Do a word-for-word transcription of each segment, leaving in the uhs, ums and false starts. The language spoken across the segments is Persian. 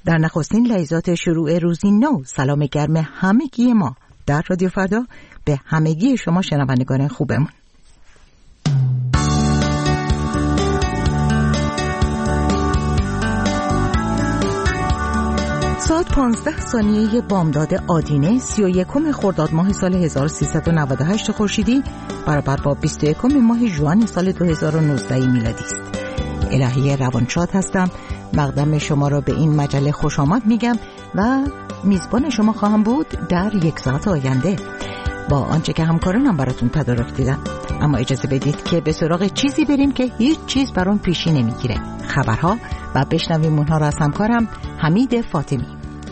در نخستین لحظات شروع روزی نو، سلام گرم همگی ما در رادیو فردا به همگی شما شنوندگان خوبمون. ساعت پانزده ثانیه بامداد آدینه، سی و یکم خرداد ماه سال هزار و سیصد و نود و هشت خورشیدی برابر با بیست و یکم ماه ژوئن سال دو هزار و نوزده میلادی است. الهی روانشاد هستم. مقدم شما را به این مجله خوش آمد میگم و میزبان شما خواهم بود در یک ساعت آینده با آنچه که همکارانم براتون تدارک دیدم. اما اجازه بدید که به سراغ چیزی بریم که هیچ چیز برام پیشی نمیگیره، خبرها، و بشنویم اونها را از همکارم حمید فاطمی.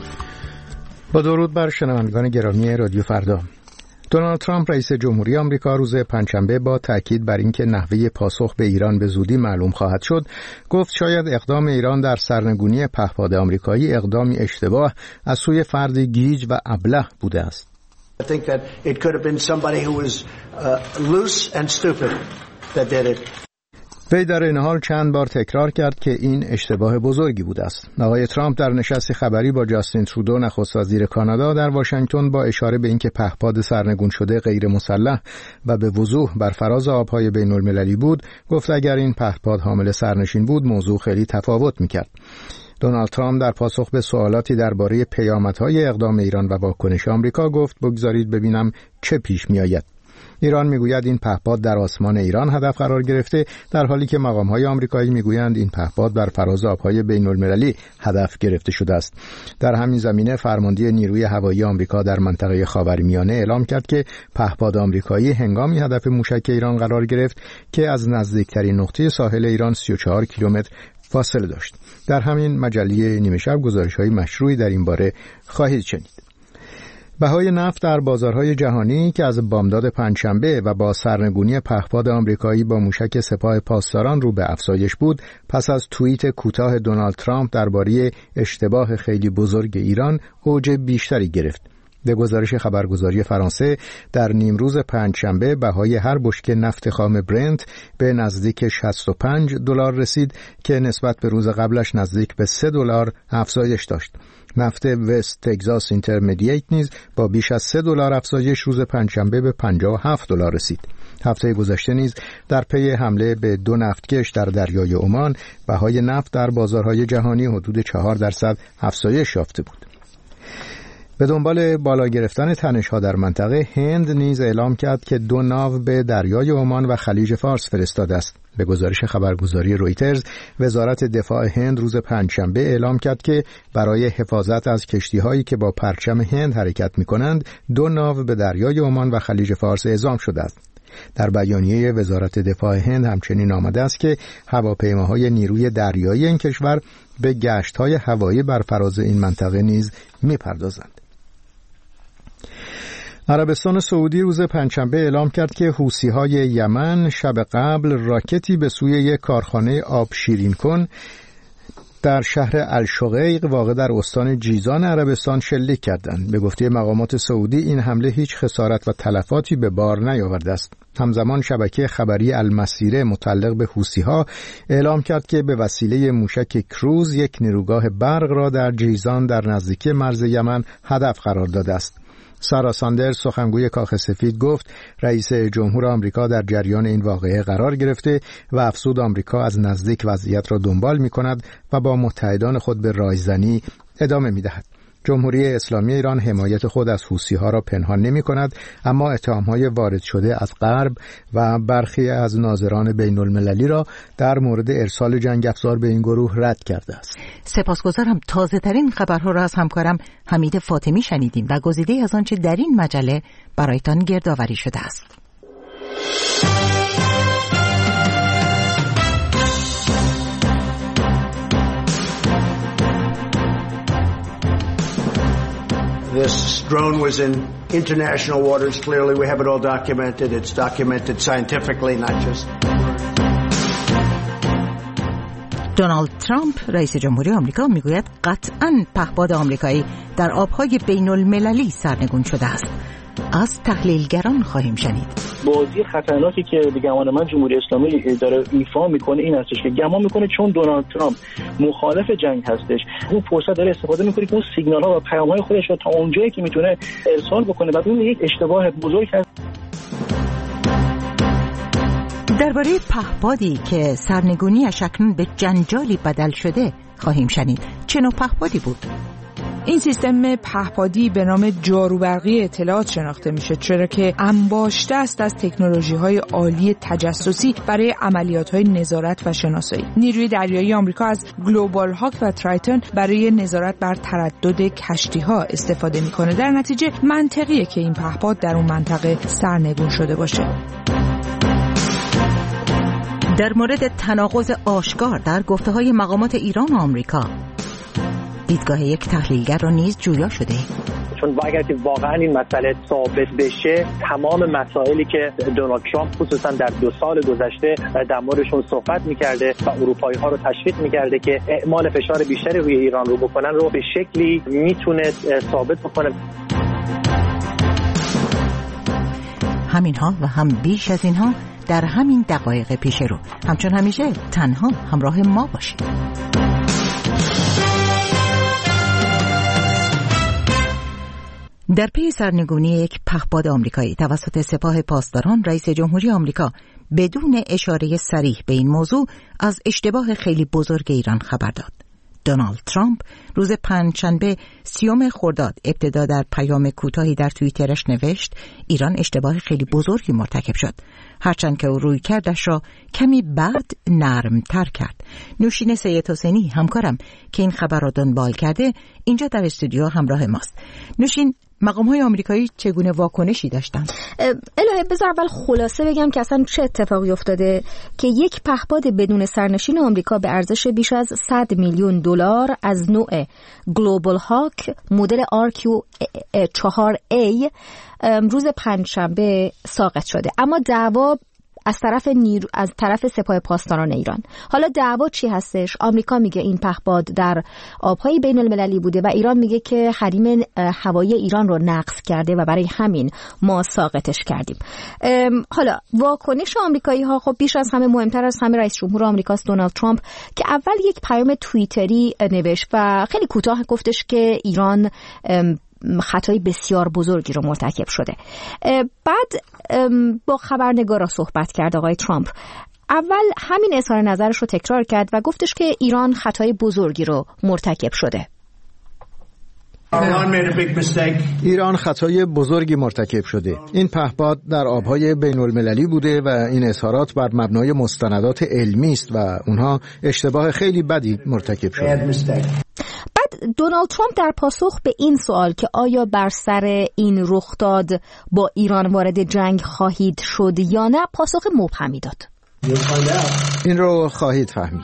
با درود بر شنوندگان گرامی رادیو فردا. دونالد ترامپ رئیس جمهوری آمریکا روز پنجشنبه با تاکید بر اینکه نحوه پاسخ به ایران به زودی معلوم خواهد شد، گفت شاید اقدام ایران در سرنگونی پهپاد آمریکایی اقدامی اشتباه از سوی فردی گیج و ابله بوده است. I think that it could have been somebody who was uh, loose and stupid that did it. وی در این حال چند بار تکرار کرد که این اشتباه بزرگی بوده است. آقای ترامپ در نشست خبری با جاستین ترودو نخست وزیر کانادا در واشنگتن با اشاره به اینکه پهپاد سرنگون شده غیر مسلح و به وضوح بر فراز آبهای بین المللی بود، گفت اگر این پهپاد حامل سرنشین بود موضوع خیلی تفاوت می‌کرد. دونالد ترامپ در پاسخ به سوالاتی درباره پیامدهای اقدام ایران و واکنش آمریکا گفت بگذارید ببینم چه پیش می‌آید. ایران میگوید این پهپاد در آسمان ایران هدف قرار گرفته، در حالی که مقام‌های آمریکایی میگویند این پهپاد بر فراز آبهای بین‌المللی هدف گرفته شده است. در همین زمینه فرمانده نیروی هوایی آمریکا در منطقه خاورمیانه اعلام کرد که پهپاد آمریکایی هنگامی هدف موشک ایران قرار گرفت که از نزدیکترین نقطه ساحل ایران سی و چهار کیلومتر فاصله داشت. در همین مجله نیمه شب گزارش‌های مشروعی در این باره خواهید شنید. بهای نفت در بازارهای جهانی که از بامداد پنجشنبه و با سرنگونی پهپاد آمریکایی با موشک سپاه پاسداران رو به افزایش بود، پس از توییت کوتاه دونالد ترامپ درباره اشتباه خیلی بزرگ ایران اوج بیشتری گرفت. به گزارش خبرگزاری فرانسه در نیمروز پنجشنبه بهای هر بشکه نفت خام برنت به نزدیک شصت و پنج دلار رسید که نسبت به روز قبلش نزدیک به سه دلار افزایش داشت. نفت وست تگزاس اینترمدییت نیز با بیش از سه دلار افزایش روز پنجشنبه به پنجاه و هفت دلار رسید. هفته گذشته نیز در پی حمله به دو نفتکش در دریای عمان بهای نفت در بازارهای جهانی حدود چهار درصد افزایش یافته بود. به دنبال بالا گرفتن تنش‌ها در منطقه، هند نیز اعلام کرد که دو ناو به دریای عمان و خلیج فارس فرستاده است. به گزارش خبرگزاری رویترز، وزارت دفاع هند روز پنجشنبه اعلام کرد که برای حفاظت از کشتی‌هایی که با پرچم هند حرکت می‌کنند، دو ناو به دریای عمان و خلیج فارس اعزام شده است. در بیانیه وزارت دفاع هند همچنین آمده است که هواپیماهای نیروی دریایی این کشور به گشت‌های هوایی بر فراز این منطقه نیز می‌پردازند. عربستان سعودی روز پنجشنبه اعلام کرد که حوثی‌های یمن شب قبل راکتی به سوی یک کارخانه آب شیرین کن در شهر الشقیق واقع در استان جیزان عربستان شلیک کردند. به گفته مقامات سعودی این حمله هیچ خسارت و تلفاتی به بار نیاورده است. همزمان شبکه خبری المسیره متعلق به حوثی‌ها اعلام کرد که به وسیله موشک کروز یک نیروگاه برق را در جیزان در نزدیکی مرز یمن هدف قرار داده است. سارا ساندرز سخنگوی کاخ سفید گفت رئیس جمهور آمریکا در جریان این واقعه قرار گرفته و افزود آمریکا از نزدیک وضعیت را دنبال می کند و با متحدان خود به رایزنی ادامه می دهد. جمهوری اسلامی ایران حمایت خود از حوثی‌ها را پنهان نمی کند، اما اتهام‌های وارد شده از غرب و برخی از ناظران بین المللی را در مورد ارسال جنگ افزار به این گروه رد کرده است. سپاسگزارم. تازه ترین خبرها را از همکارم حمید فاطمی شنیدیم و گزیده از آنچه در این مجله برایتان گردآوری شده است. This drone was in international waters. Clearly, we have it all documented. It's documented scientifically, not just... دونالد ترامپ رئیس جمهوری آمریکا میگوید قطعاً پهپاد آمریکایی در آبهای بین المللی سرنگون شده است. از تحلیلگران خواهیم شنید. بازی خطرناکی که به گمان من جمهوری اسلامی داره ایفا میکنه این هستش که گمان میکنه چون دونالد ترامپ مخالف جنگ هستش، اون فرصت داره استفاده میکنه که اون سیگنال ها و پیام های خودش رو تا اونجایی که میتونه ارسال بکنه و اون یک اشتباه بزرگ هست. درباره پهپادی که سرنگونی‌اش اکنون به جنجالی بدل شده خواهیم شنید. چه نوع پهپادی بود؟ این سیستم پهپادی به نام جاروبرقی اطلاعات شناخته میشه، چرا که انباشته است از تکنولوژی‌های عالی تجسسی برای عملیات‌های نظارت و شناسایی. نیروی دریایی آمریکا از گلوبال هاک و ترایتن برای نظارت بر تردد کشتی‌ها استفاده میکنه. در نتیجه منطقیه که این پهپاد در اون منطقه سرنگون شده باشه. در مورد تناقض آشکار در گفته‌های مقامات ایران و آمریکا، دیدگاه یک تحلیلگر را نیز جویا شده. چون اگر که واقعا این مسئله ثابت بشه، تمام مسائلی که دونالد ترامپ خصوصا در دو سال گذشته در موردشون صحبت میکرده و اروپایی ها رو تشویق میکرده که اعمال فشار بیشتری روی ایران رو بکنن رو به شکلی میتونه ثابت بکنه. همینها و هم بیش از اینها در همین دقایق پیش رو. همچون همیشه تنها همراه ما باشید. در پی سرنگونی یک پهپاد آمریکایی توسط سپاه پاسداران، رئیس جمهوری آمریکا بدون اشاره صریح به این موضوع از اشتباه خیلی بزرگ ایران خبر داد. دونالد ترامپ روز پنجشنبه سیوم خرداد ابتدا در پیام کوتاهی در توییترش نوشت ایران اشتباه خیلی بزرگی مرتکب شد، هرچند که او روی کردش را کمی بعد نرم تر کرد. نوشین سید حسینی همکارم که این خبر را دنبال کرده اینجا در استودیو همراه ماست. نوشین، مقام‌های آمریکایی چگونه واکنشی داشتن؟ الهه بذار اول خلاصه بگم که اصلا چه اتفاقی افتاده که یک پهپاد بدون سرنشین آمریکا به ارزش بیش از صد میلیون دلار از نوع گلوبال هاک مدل آر کیو چهار ای روز پنجشنبه ساقط شده، اما دعوا از طرف نیرو از طرف سپاه پاسداران ایران. حالا دعوا چی هستش؟ آمریکا میگه این پهپاد در آبهای بین المللی بوده و ایران میگه که حریم هوایی ایران رو نقض کرده و برای همین ما ساقطش کردیم. حالا واکنش آمریکایی ها خب بیش از همه مهمتر از همه رئیس جمهور آمریکاست دونالد ترامپ که اول یک پیام توییتری نوشت و خیلی کوتاه گفتش که ایران خطای بسیار بزرگی رو مرتکب شده. بعد با خبرنگارا صحبت کرد آقای ترامپ. اول همین اظهار نظرش رو تکرار کرد و گفتش که ایران خطای بزرگی رو مرتکب شده. ایران خطای بزرگی مرتکب شده. این پهپاد در آبهای بین المللی بوده و این اظهارات بر مبنای مستندات علمی است و اونها اشتباه خیلی بدی مرتکب شده. بعد دونالد ترامپ در پاسخ به این سوال که آیا بر سر این رخداد با ایران وارد جنگ خواهید شد یا نه، پاسخ مبهمی داد. این رو خواهید فهمید.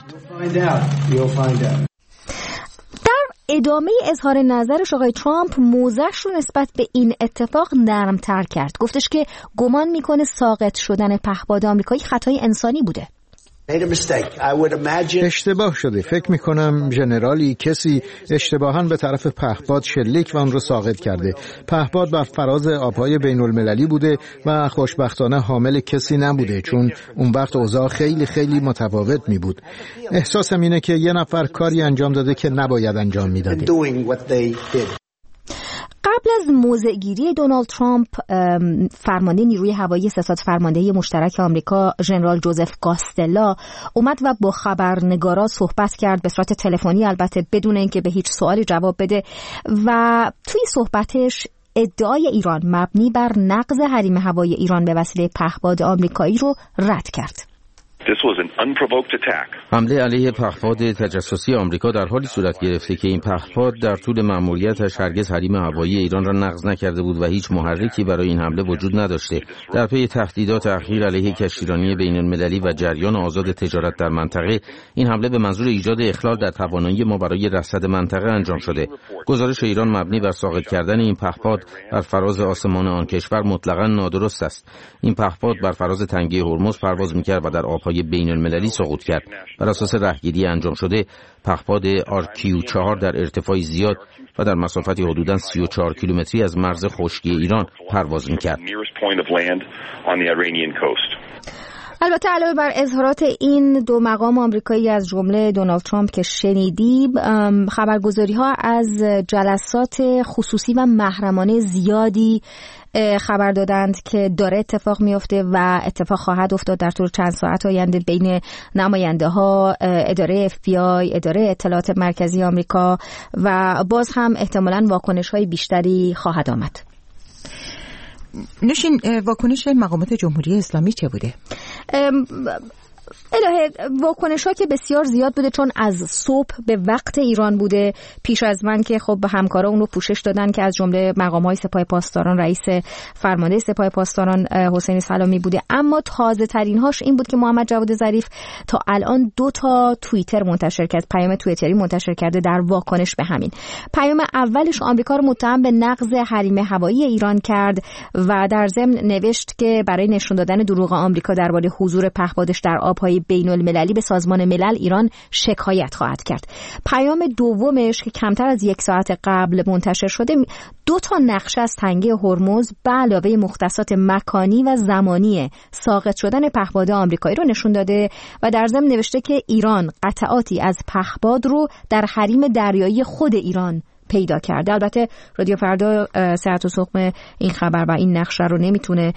ادامه اظهار نظرش آقای ترامپ موضعش رو نسبت به این اتفاق نرم‌تر کرد. گفتش که گمان میکنه ساقط شدن پهپاد آمریکایی خطای انسانی بوده. اشتباه شده. فکر میکنم ژنرالی کسی اشتباهاً به طرف پهپاد شلیک و اون رو ساقط کرده. پهپاد بر فراز آبهای بین المللی بوده و خوشبختانه حامل کسی نبوده، چون اون وقت اوضاع خیلی خیلی متفاوت می بود. احساسم اینه که یه نفر کاری انجام داده که نباید انجام میداده. قبل از موضع‌گیری دونالد ترامپ، فرمانده نیروی هوایی ستاد فرماندهی مشترک آمریکا ژنرال جوزف گاستلا اومد و با خبرنگارا صحبت کرد، به صورت تلفنی البته، بدون اینکه به هیچ سوالی جواب بده و توی صحبتش ادعای ایران مبنی بر نقض حریم هوایی ایران به وسیله پهپاد آمریکایی رو رد کرد. This was an unprovoked attack. حمله علیه پهپاد تجسسی آمریکا در حالی صورت گرفته که این پهپاد در طول مأموریتش هرگز حریم هوایی ایران را نقض نکرده بود و هیچ محرکی برای این حمله وجود نداشته. در پی تهدیدات اخیر علیه کشتیرانی بین المللی و جریان آزاد تجارت در منطقه، این حمله به منظور ایجاد اخلال در توانایی ما برای رصد منطقه انجام شده. گزارش ایران مبنی بر ساقط کردن این پهپاد بر فراز آسمان آن کشور مطلقاً نادرست است. این پهپاد بر فراز تنگه هرمز پرواز می‌کرد و در آبهای های بین المللی سقوط کرد. بر اساس رهگیری انجام شده پهپاد آر کیو چهار در ارتفاعی زیاد و در مسافتی حدوداً سی و چهار کیلومتری از مرز خشکی ایران پرواز می‌کرد. البته علاوه بر اظهارات این دو مقام آمریکایی از جمله دونالد ترامپ که شنیدیم، خبرگزاری‌ها از جلسات خصوصی و محرمانه زیادی خبر دادند که داره اتفاق میفته و اتفاق خواهد افتاد در طول چند ساعت آینده بین نماینده ها، اداره اف بی آی، اداره اطلاعات مرکزی آمریکا و باز هم احتمالاً واکنش های بیشتری خواهد آمد. نوشین، واکنش مقامات جمهوری اسلامی چه بوده؟ الهه واکنش ها که بسیار زیاد بوده، چون از صبح به وقت ایران بوده. پیش از من که خب به همکارا اون رو پوشش دادن که از جمله مقام های سپاه پاسداران، رئیس فرمانده سپاه پاسداران حسین سلامی بوده. اما تازه ترین هاش این بود که محمد جواد ظریف تا الان دو تا توییتر منتشر کرد، پیام توییتری منتشر کرده در واکنش به همین. پیام اولش آمریکا رو متهم به نقض حریم هوایی ایران کرد و در ضمن نوشت که برای نشون دادن دروغ آمریکا درباره حضور پهپادش در آبهای بین المللی به سازمان ملل ایران شکایت خواهد کرد. پیام دومش که کمتر از یک ساعت قبل منتشر شده، دو تا نقشه از تنگه هرمز به علاوه مختصات مکانی و زمانی ساقط شدن پهپاد آمریکایی رو نشون داده و در ضمن نوشته که ایران قطعاتی از پهپاد رو در حریم دریایی خود ایران پیدا کرده. البته رادیو فردا صحت و سقم این خبر و این نقشه رو نمیتونه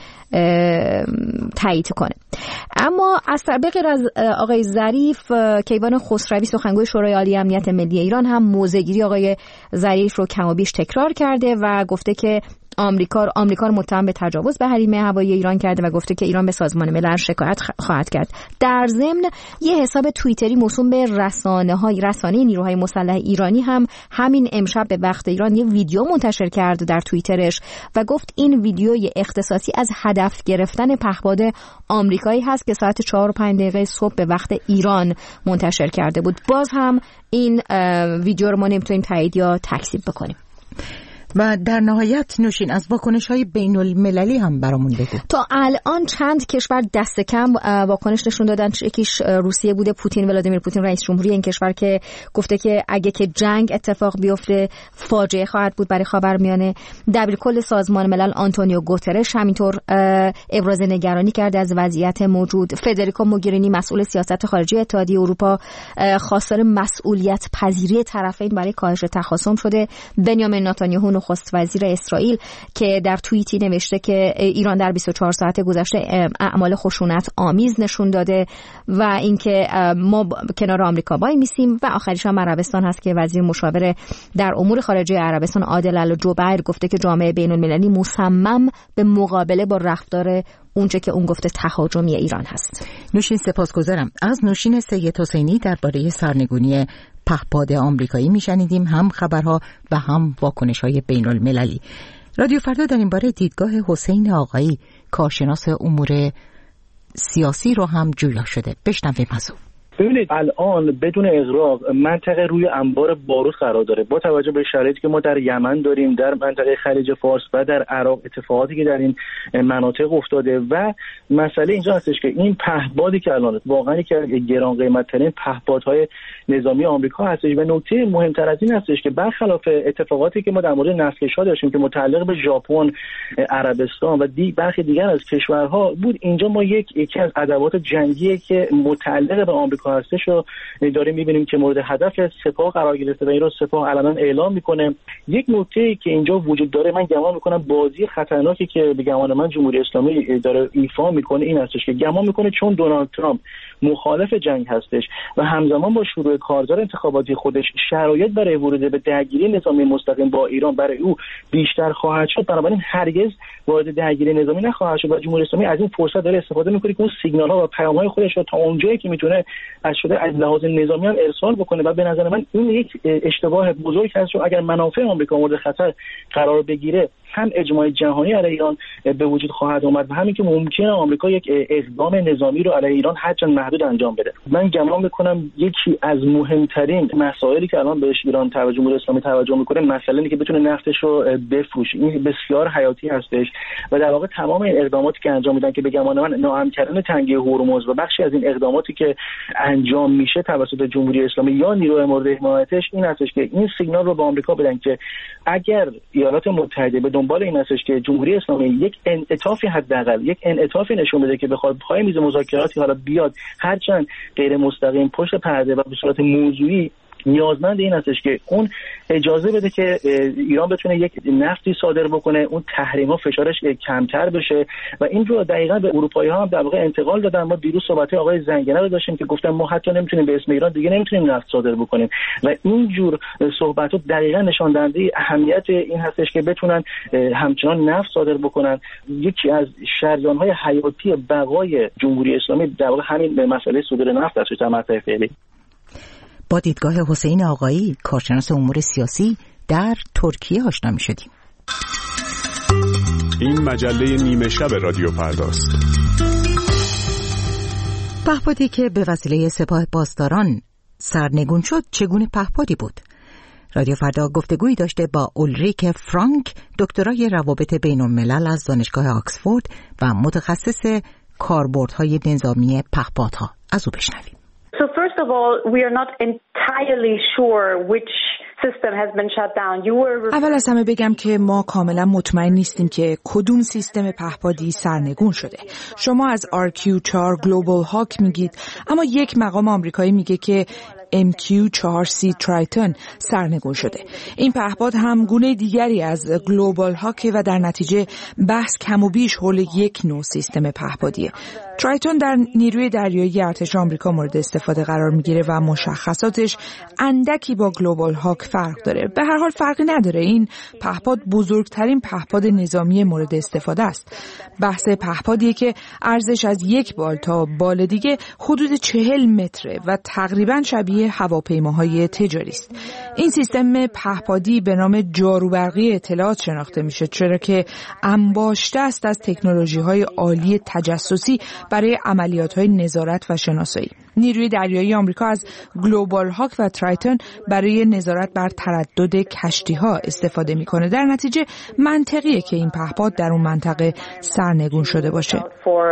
تایید کنه. اما از بغیر از آقای ظریف، کیوان خسروی سخنگوی شورای عالی امنیت ملی ایران هم موضع‌گیری آقای ظریف رو کم و بیش تکرار کرده و گفته که آمریکا آمریکا رو متهم به تجاوز به حریم هوایی ایران کرده و گفته که ایران به سازمان ملل شکایت خواهد کرد. در ضمن یه حساب توییتری موسوم به رسانه‌های رسانه نیروهای مسلح ایرانی هم همین امشب به وقت ایران یه ویدیو منتشر کرد در توییترش و گفت این ویدیوی اختصاصی از هدف گرفتن پهپاد آمریکایی هست که ساعت چهار و پنج دقیقه صبح به وقت ایران منتشر کرده بود. باز هم این ویدیو رو ما نمیتونیم تایید یا تکذیب بکنیم. و در نهایت نوشین، از واکنش‌های بین المللی هم برامون بگو. تا الان چند کشور دست کم واکنش نشون دادن. یکیش روسیه بوده، پوتین، ولادیمیر پوتین رئیس جمهوری این کشور، که گفته که اگه که جنگ اتفاق بیفته فاجعه خواهد بود برای خاورمیانه. دبیرکل سازمان ملل آنتونیو گوترش همینطور ابراز نگرانی کرده از وضعیت موجود. فدریکو موگرینی مسئول سیاست خارجی اتحادیه اروپا خواستار مسئولیت پذیری طرفین برای کاهش تخاصم شده. بنیامین نتانیاهو نخست وزیر اسرائیل که در توییتی نوشته که ایران در بیست و چهار ساعت گذشته اعمال خشونت آمیز نشون داده و اینکه ما کنار آمریکا وای میسیم. و آخریش هم عربستان هست که وزیر مشاور در امور خارجه عربستان عادل الجبیر گفته که جامعه بین المللی مصمم به مقابله با رفتار اونچه که اون گفته تهاجمی ایران هست. نوشین، سپاسگزارم. از نوشین سید حسینی درباره سرنگونی پهپاد آمریکایی میشنیدیم، هم خبرها و هم واکنش‌های بین المللی. رادیو فردا در این باره دیدگاه حسین آقایی، کارشناس امور سیاسی رو هم جویا شده. بشنویم از او. ببینید، الان بدون اغراق منطقه روی انبار بارود قرار داره. با توجه به شرایطی که ما در یمن داریم، در منطقه خلیج فارس و در عراق، اتفاقاتی که در این مناطق افتاده و مسئله اینجا هستش که این پهپادی که الان واقعا که گران قیمت ترین پهپادهای نظامی آمریکا هستش و نکته مهمتر از این هستش که برخلاف اتفاقاتی که ما در مورد نفتکش‌ها داشتیم که متعلق به ژاپن، عربستان و دی برخی دیگر از کشورها بود، اینجا ما یک یکی از ادوات جنگی که متعلق به آمریکا هستش رو داریم می‌بینیم که مورد هدف سپاه قرار گرفته و این رو سپاه علنا اعلام میکنه. یک نکته که اینجا وجود داره، من گمان میکنم بازی خطرناکی که به گمان من جمهوری اسلامی داره ایفا میکنه این هستش که گمان میکنه چون دونالد ترامپ مخالف جنگ هستش و همزمان با شروع کارزار انتخاباتی خودش شرایط برای ورود به درگیری نظامی مستقیم با ایران برای او بیشتر خواهد شد، بنابراین هرگز وارد درگیری نظامی نخواهد شد و جمهوری اسلامی از این فرصت داره استفاده میکنه که اون سیگنال‌ها و پیام‌های خودش رو تا اونجایی که میتونه از شده از لحاظ نظامی هم ارسال بکنه و به نظر من این یک اشتباه بزرگ هست، چون اگر منافع آمریکا مورد خطر قرار بگیره هم اجماع جهانی علیه ایران به وجود خواهد اومد و همین که ممکنه آمریکا یک اقدام نظامی رو علیه ایران هرچند محدود انجام بده. من گمان میکنم یکی از مهمترین مسائلی که الان بهش ایران توجه جمهوری اسلامی توجه میکنه مسئله اینه که بتونه نفتش رو بفروشه. این بسیار حیاتی هستش و در واقع تمام این اقداماتی که انجام میدن که به گمان من ناامن کردن تنگه هرمز و بخشی از این اقداماتی که انجام میشه توسط جمهوری اسلامی یا نیروی مورد حمایتش این هستش که این سیگنال رو به آمریکا بدن که اگر ایالات متحده به دنبال این هستش که جمهوری اسلامی یک انعطافی حداقل یک انعطافی نشون بده که بخواد پای میز مذاکراتی حالا بیاد هرچند غیر مستقیم پشت پرده و به صورت موضوعی، نیازمند این هستش که اون اجازه بده که ایران بتونه یک نفتی صادر بکنه، اون تحریم‌ها فشارش کمتر بشه و این رو دقیقاً به اروپایی‌ها هم در واقع انتقال دادن. ما دیروز صحبت آقای زنگنه رو داشتیم که گفتن ما حتی نمیتونیم به اسم ایران دیگه نمیتونیم نفت صادر بکنیم و این جور صحبت‌ها دقیقاً نشان دهنده اهمیت این هستش که بتونن همچنان نفت صادر بکنن. یکی از شریان‌های حیاتی بقای جمهوری اسلامی در واقع همین مسئله صدور نفت است در مقطع فعلی. با دیدگاه حسین آقایی، کارشناس امور سیاسی، در ترکیه آشنا می‌شدیم. این مجله نیمه شب رادیو فرداست. پهپادی که به وسیله سپاه پاسداران سرنگون شد چگونه پهپادی بود؟ رادیو فردا گفتگویی داشته با اولریک فرانک، دکترای روابط بین‌الملل از دانشگاه آکسفورد و متخصص کاربردهای نظامی پهپادها. از او بشنویم. So first of all, we are not entirely sure which system has been shut down. You were... اول از همه بگم که ما کاملا مطمئن نیستیم که کدوم سیستم پهپادی سرنگون شده. شما از آر کیو چهار گلوبال هاک میگید، اما یک مقام آمریکایی میگه که ام کیو چهار سی ترایتون سرنگون شده. این پهپاد هم گونه دیگری از گلوبال هاک و در نتیجه بحث کم و بیش حول یک نوع سیستم پهپادیه. ترایتون در نیروی دریایی ارتش آمریکا مورد استفاده قرار میگیره و مشخصاتش اندکی با گلوبال هاک فرق داره. به هر حال فرقی نداره، این پهپاد بزرگترین پهپاد نظامی مورد استفاده است. بحث پهپادیه که عرضش از یک بال تا بال دیگه حدود چهل متره و تقریباً شبیه هواپیماهای تجاری است. این سیستم پهپادی به نام جاروبرقی اطلاعات شناخته میشه، چرا که انباشته است از تکنولوژی‌های عالی تجسسی برای عملیات‌های نظارت و شناسایی. نیروی دریایی آمریکا از گلوبال هاک و ترایتون برای نظارت بر تردد کشتی‌ها استفاده می‌کنه. در نتیجه منطقیه که این پهپاد در اون منطقه سرنگون شده باشه.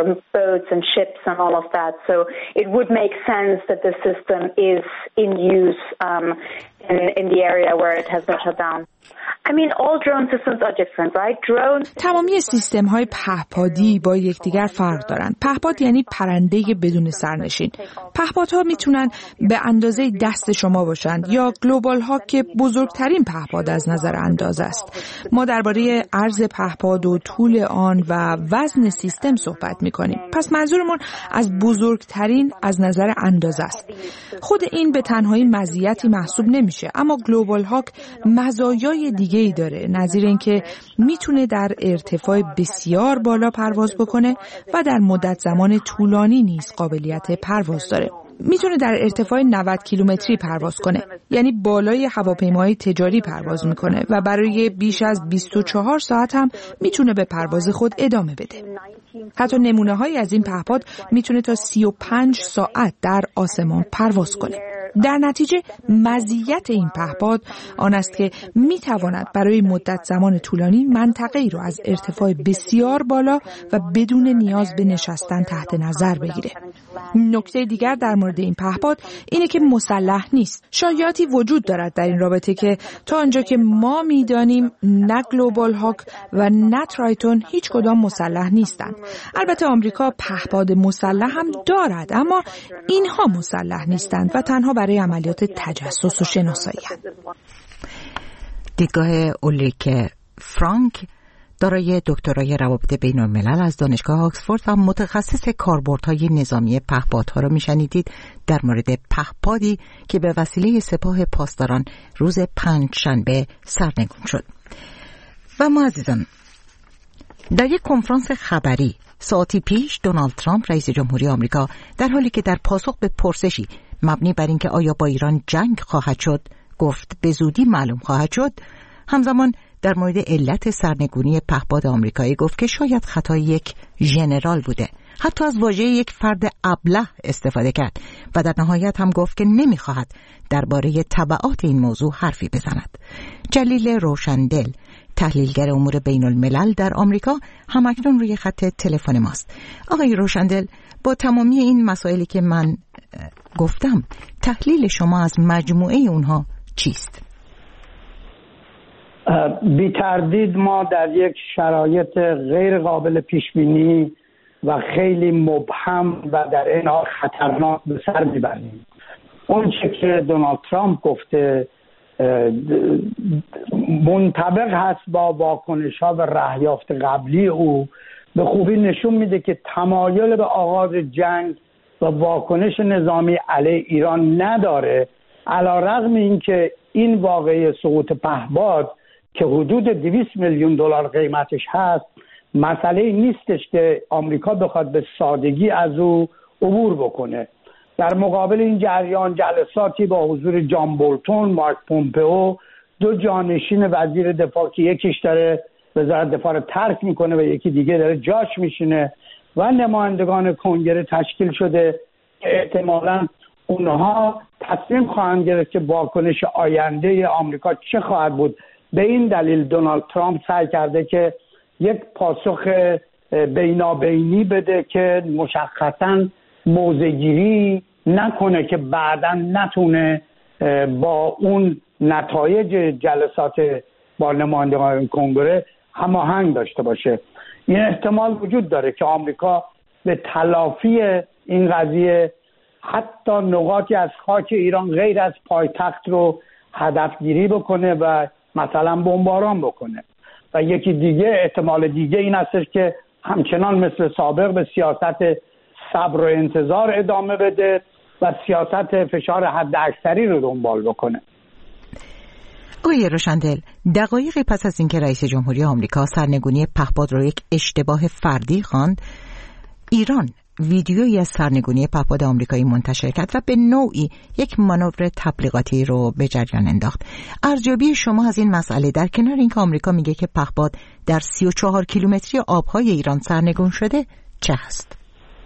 in use um, in, in the area where it has been shut down. I mean, all drone systems are different, right? Drones... تمامی سیستم‌های پهپادی با یکدیگر فرق دارند. پهپاد یعنی پرنده بدون سرنشین. پهپادها میتونن به اندازه دست شما باشند یا گلوبال هاک که بزرگترین پهپاد از نظر اندازه است. ما درباره عرض پهپاد و طول آن و وزن سیستم صحبت می‌کنیم. پس منظورمون از بزرگترین از نظر اندازه است. خود این به تنهایی مزیتی محسوب نمیشه، اما گلوبال هاک مزایای دیگه‌ای داره، نظیر اینکه میتونه در ارتفاع بسیار بالا پرواز بکنه و در مدت زمان طولانی نیز قابلیت پرواز داره. میتونه در ارتفاع نود کیلومتری پرواز کنه، یعنی بالای هواپیماهای تجاری پرواز میکنه و برای بیش از بیست و چهار ساعت هم میتونه به پرواز خود ادامه بده. حتی نمونه‌هایی از این پهپاد میتونه تا سی و پنج ساعت در آسمان پرواز کنه. در نتیجه مزیت این پهپاد آن است که میتواند برای مدت زمان طولانی منطقه‌ای را از ارتفاع بسیار بالا و بدون نیاز به نشستن تحت نظر بگیره. نکته دیگر در مورد این پهپاد اینه که مسلح نیست. شایعاتی وجود دارد در این رابطه که تا آنجا که ما میدانیم نه گلوبال هاک و نه ترایتون هیچ کدام مسلح نیستند. البته آمریکا پهپاد مسلح هم دارد، اما اینها مسلح نیستند و تنها برای عملیات تجسس و شناسایی هستند. دیدگاه اولریک فرانک، دارای دکترای روابط بین‌الملل از دانشگاه آکسفورد و متخصص کاربردهای نظامی پهپادها را میشنیدید در مورد پهپادی که به وسیله سپاه پاسداران روز پنجشنبه سرنگون شد. و ما عزیزان، در یک کنفرانس خبری ساعتی پیش دونالد ترامپ رئیس جمهوری آمریکا در حالی که در پاسخ به پرسشی مبنی بر اینکه آیا با ایران جنگ خواهد شد گفت به زودی معلوم خواهد شد، همزمان در مورد علت سرنگونی پهپاد آمریکایی گفت که شاید خطای یک ژنرال بوده. حتی از واژه یک فرد ابله استفاده کرد و در نهایت هم گفت که نمیخواهد درباره تبعات این موضوع حرفی بزند. جلیل روشندل، تحلیلگر امور بین الملل در آمریکا، همکنون روی خط تلفن ماست. آقای روشندل، با تمامی این مسائلی که من گفتم، تحلیل شما از مجموعه اونها چیست؟ بی تردید ما در یک شرایط غیر قابل پیش بینی و خیلی مبهم و در این حال خطرناک به سر میبریم. اون چه که دونالد ترامپ گفته منطبق هست با واکنش ها و رهیافت قبلی او، به خوبی نشون میده که تمایل به آغاز جنگ و واکنش نظامی علیه ایران نداره، علیرغم اینکه این واقعه سقوط پهپاد که حدود دویست میلیون دلار قیمتش هست، مسئله نیستش که آمریکا بخواد به سادگی از او عبور بکنه. در مقابل این جریان جلساتی با حضور جان بولتون، مارک پومپئو، دو جانشین وزیر دفاع که یکیش داره وزارت دفاع رو ترک میکنه و یکی دیگه داره جاش میشینه و نمایندگان کنگره تشکیل شده که احتمالاً اونها تصمیم خواهند گرفت که واکنش آینده آمریکا چه خواهد بود. به این دلیل دونالد ترامپ سعی کرده که یک پاسخ بینابینی بده که مشخصاً موضع‌گیری نکنه که بعداً نتونه با اون نتایج جلسات با نمایندگان کنگره هماهنگ داشته باشه. این احتمال وجود داره که آمریکا به تلافی این قضیه حتی نقاطی از خاک ایران غیر از پایتخت رو هدفگیری بکنه و مثلا بمباران بکنه. و یکی دیگه احتمال دیگه این هستش که همچنان مثل سابق به سیاست صبر و انتظار ادامه بده و سیاست فشار حد اکثری رو دنبال بکنه. آقای روشندل، دقایقی پس از اینکه رئیس جمهوری آمریکا سرنگونی پهپاد رو یک اشتباه فردی خواند، ایران ویدیویی از سرنگونی پهپاد آمریکایی منتشر کرد و به نوعی یک مانور تبلیغاتی رو به جریان انداخت. ارزیابی شما از این مسئله در کنار اینکه آمریکا میگه که پهپاد در سی و چهار کیلومتری آبهای ایران سرنگون شده چه هست؟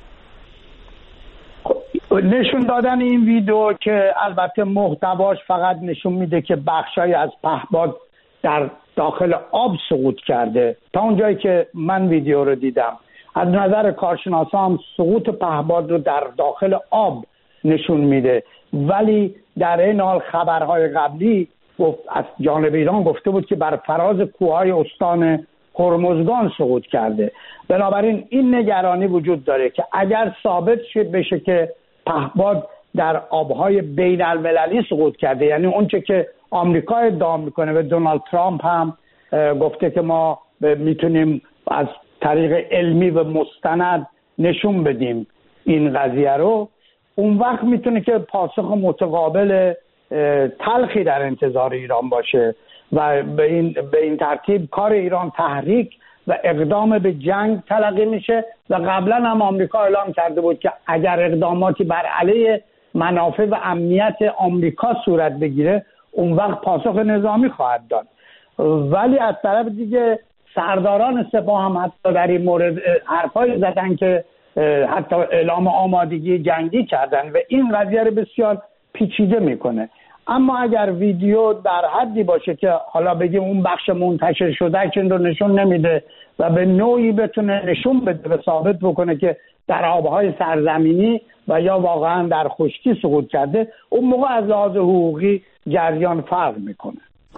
نشون دادن این ویدیو که البته محتواش فقط نشون میده که بخشای از پهپاد در داخل آب سقوط کرده. تا اونجایی که من ویدیو رو دیدم، از نظر کارشناسا هم سقوط پهپاد رو در داخل آب نشون میده، ولی در این حال خبرهای قبلی از جانب ایران گفته بود که بر فراز کوههای استان هرمزگان سقوط کرده. بنابراین این نگرانی وجود داره که اگر ثابت بشه که پهپاد در آبهای بین المللی سقوط کرده، یعنی اونچه که آمریکا ادعا میکنه و دونالد ترامپ هم گفته که ما میتونیم از طریق علمی و مستند نشون بدیم این قضیه رو، اون وقت میتونه که پاسخ متقابل تلخی در انتظار ایران باشه و به این به این ترتیب کار ایران تحریک و اقدام به جنگ تلقی میشه. و قبلا هم آمریکا اعلام کرده بود که اگر اقداماتی بر علیه منافع و امنیت آمریکا صورت بگیره، اون وقت پاسخ نظامی خواهد داد. ولی از طرف دیگه سرداران سپاه هم حتی در این مورد حرفای زدن که حتی اعلام آمادگی جنگی کردن و این قضیه رو بسیار پیچیده میکنه. اما اگر ویدیو در حدی باشه که حالا بگیم اون بخش منتشر شده که رو نشون نمیده و به نوعی بتونه نشون بده و ثابت بکنه که در آبهای سرزمینی و یا واقعا در خشکی سقوط کرده، اون موقع از لحاظ حقوقی جریان فرق میکنه.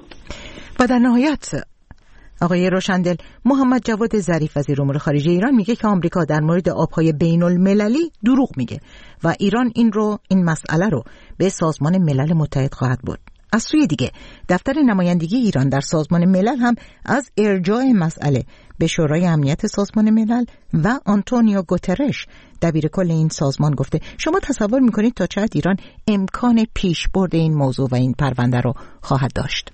و در نهایت آقای روشندل، محمد جواد ظریف وزیر امور خارجه ایران میگه که آمریکا در مورد آبهای بین المللی دروغ میگه و ایران این رو این مسئله رو به سازمان ملل متحد خواهد برد. از سوی دیگه دفتر نمایندگی ایران در سازمان ملل هم از ارجاع مسئله به شورای امنیت سازمان ملل و آنتونیو گوترش دبیر کل این سازمان گفته. شما تصور میکنید تا چه حد ایران امکان پیشبرد این موضوع و این پرونده رو خواهد داشت؟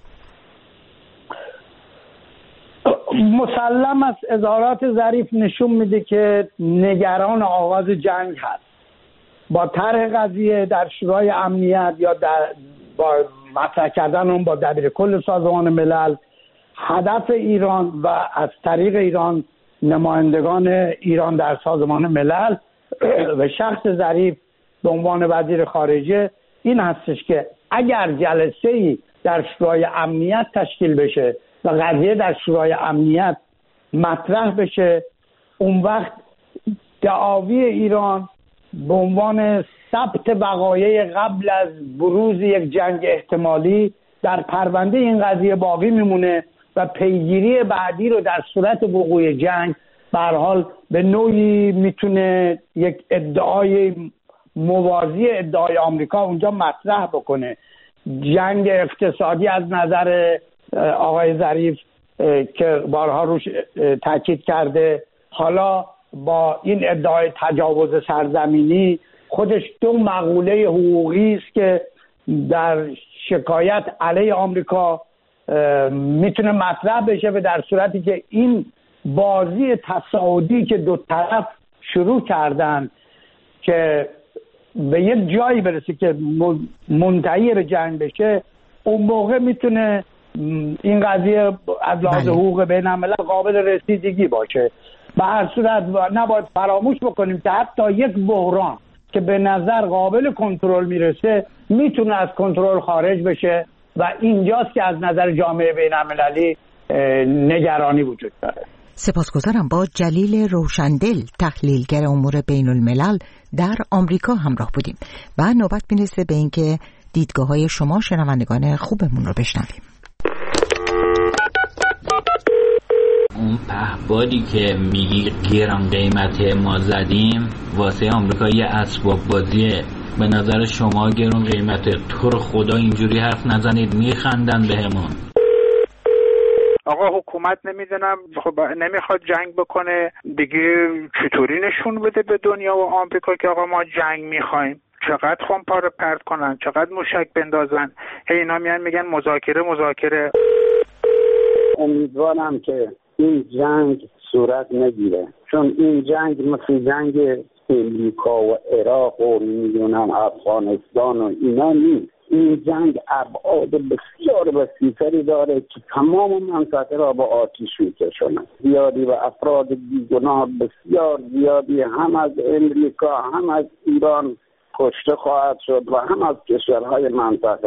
مسلم است اظهارات ظریف نشون میده که نگران آغاز جنگ هست. با طرح قضیه در شورای امنیت یا در با مطرح کردن اون با دبیر کل سازمان ملل هدف ایران و از طریق ایران نمایندگان ایران در سازمان ملل و شخص ظریف به عنوان وزیر خارجه این هستش که اگر جلسه‌ای در شورای امنیت تشکیل بشه و قضیه در شورای امنیت مطرح بشه، اون وقت دعاوی ایران به عنوان ثبت وقایع قبل از بروز یک جنگ احتمالی در پرونده این قضیه باقی میمونه و پیگیری بعدی رو در صورت وقوع جنگ به هر حال به نوعی میتونه یک ادعای موازی ادعای آمریکا اونجا مطرح بکنه. جنگ اقتصادی از نظر آقای ظریف که بارها روش تاکید کرده، حالا با این ادعای تجاوز سرزمینی خودش دو مقوله حقوقی است که در شکایت علیه آمریکا میتونه مطرح بشه و در صورتی که این بازی تصاعدی که دو طرف شروع کردن که به یک جایی برسه که منتهی به جنگ بشه، اون موقع میتونه این قضیه از لحاظ حقوق بین الملل قابل رسیدگی باشه. به هر صورت نباید فراموش بکنیم که حتی یک بحران که به نظر قابل کنترل میرسه میتونه از کنترل خارج بشه و اینجاست که از نظر جامعه بین المللی نگرانی وجود داره. سپاسگزارم. با جلیل روشندل، تحلیلگر امور بین الملل در آمریکا همراه بودیم و نوبت میرسه به اینکه دیدگاه‌های شما شنوندگان خوبمون رو بشنویم. اون پهپادی که میگی گران قیمت ما زدیم واسه آمریکا یه اسباب بازیه. به نظر شما گران قیمت؟ تو رو خدا اینجوری حرف نزنید، میخندن بهمون. آقا حکومت نمیدونم خب نمیخواد جنگ بکنه دیگه، چطوری نشون بده به دنیا و آمریکا که آقا ما جنگ میخوایم؟ چقدر خمپا رو پرت کنن، چقدر موشک بندازن، هی اینا میان میگن مذاکره مذاکره. امیدوارم که این جنگ صورت نگیره، چون این جنگ مثل جنگ امریکا و عراق و میدونم افغانستان و اینا نیست. این جنگ ابعاد بسیار وسیع‌تری داره که تمام منطقه را به آتش می‌کشونه. زیادی و افراد بیگناه بسیار زیادی هم از امریکا هم از ایران کشته خواهد شد و هم از کشورهای منطقه.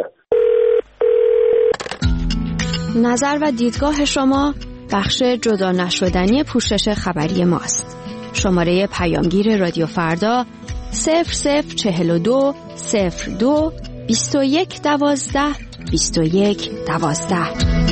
نظر و دیدگاه شما بخش جدا نشدنی پوشش خبری ماست. شماره پیامگیر رادیو فردا صفر صفر چهل و دو صفر دو بیست و یک دوازده بیست و یک دوازده.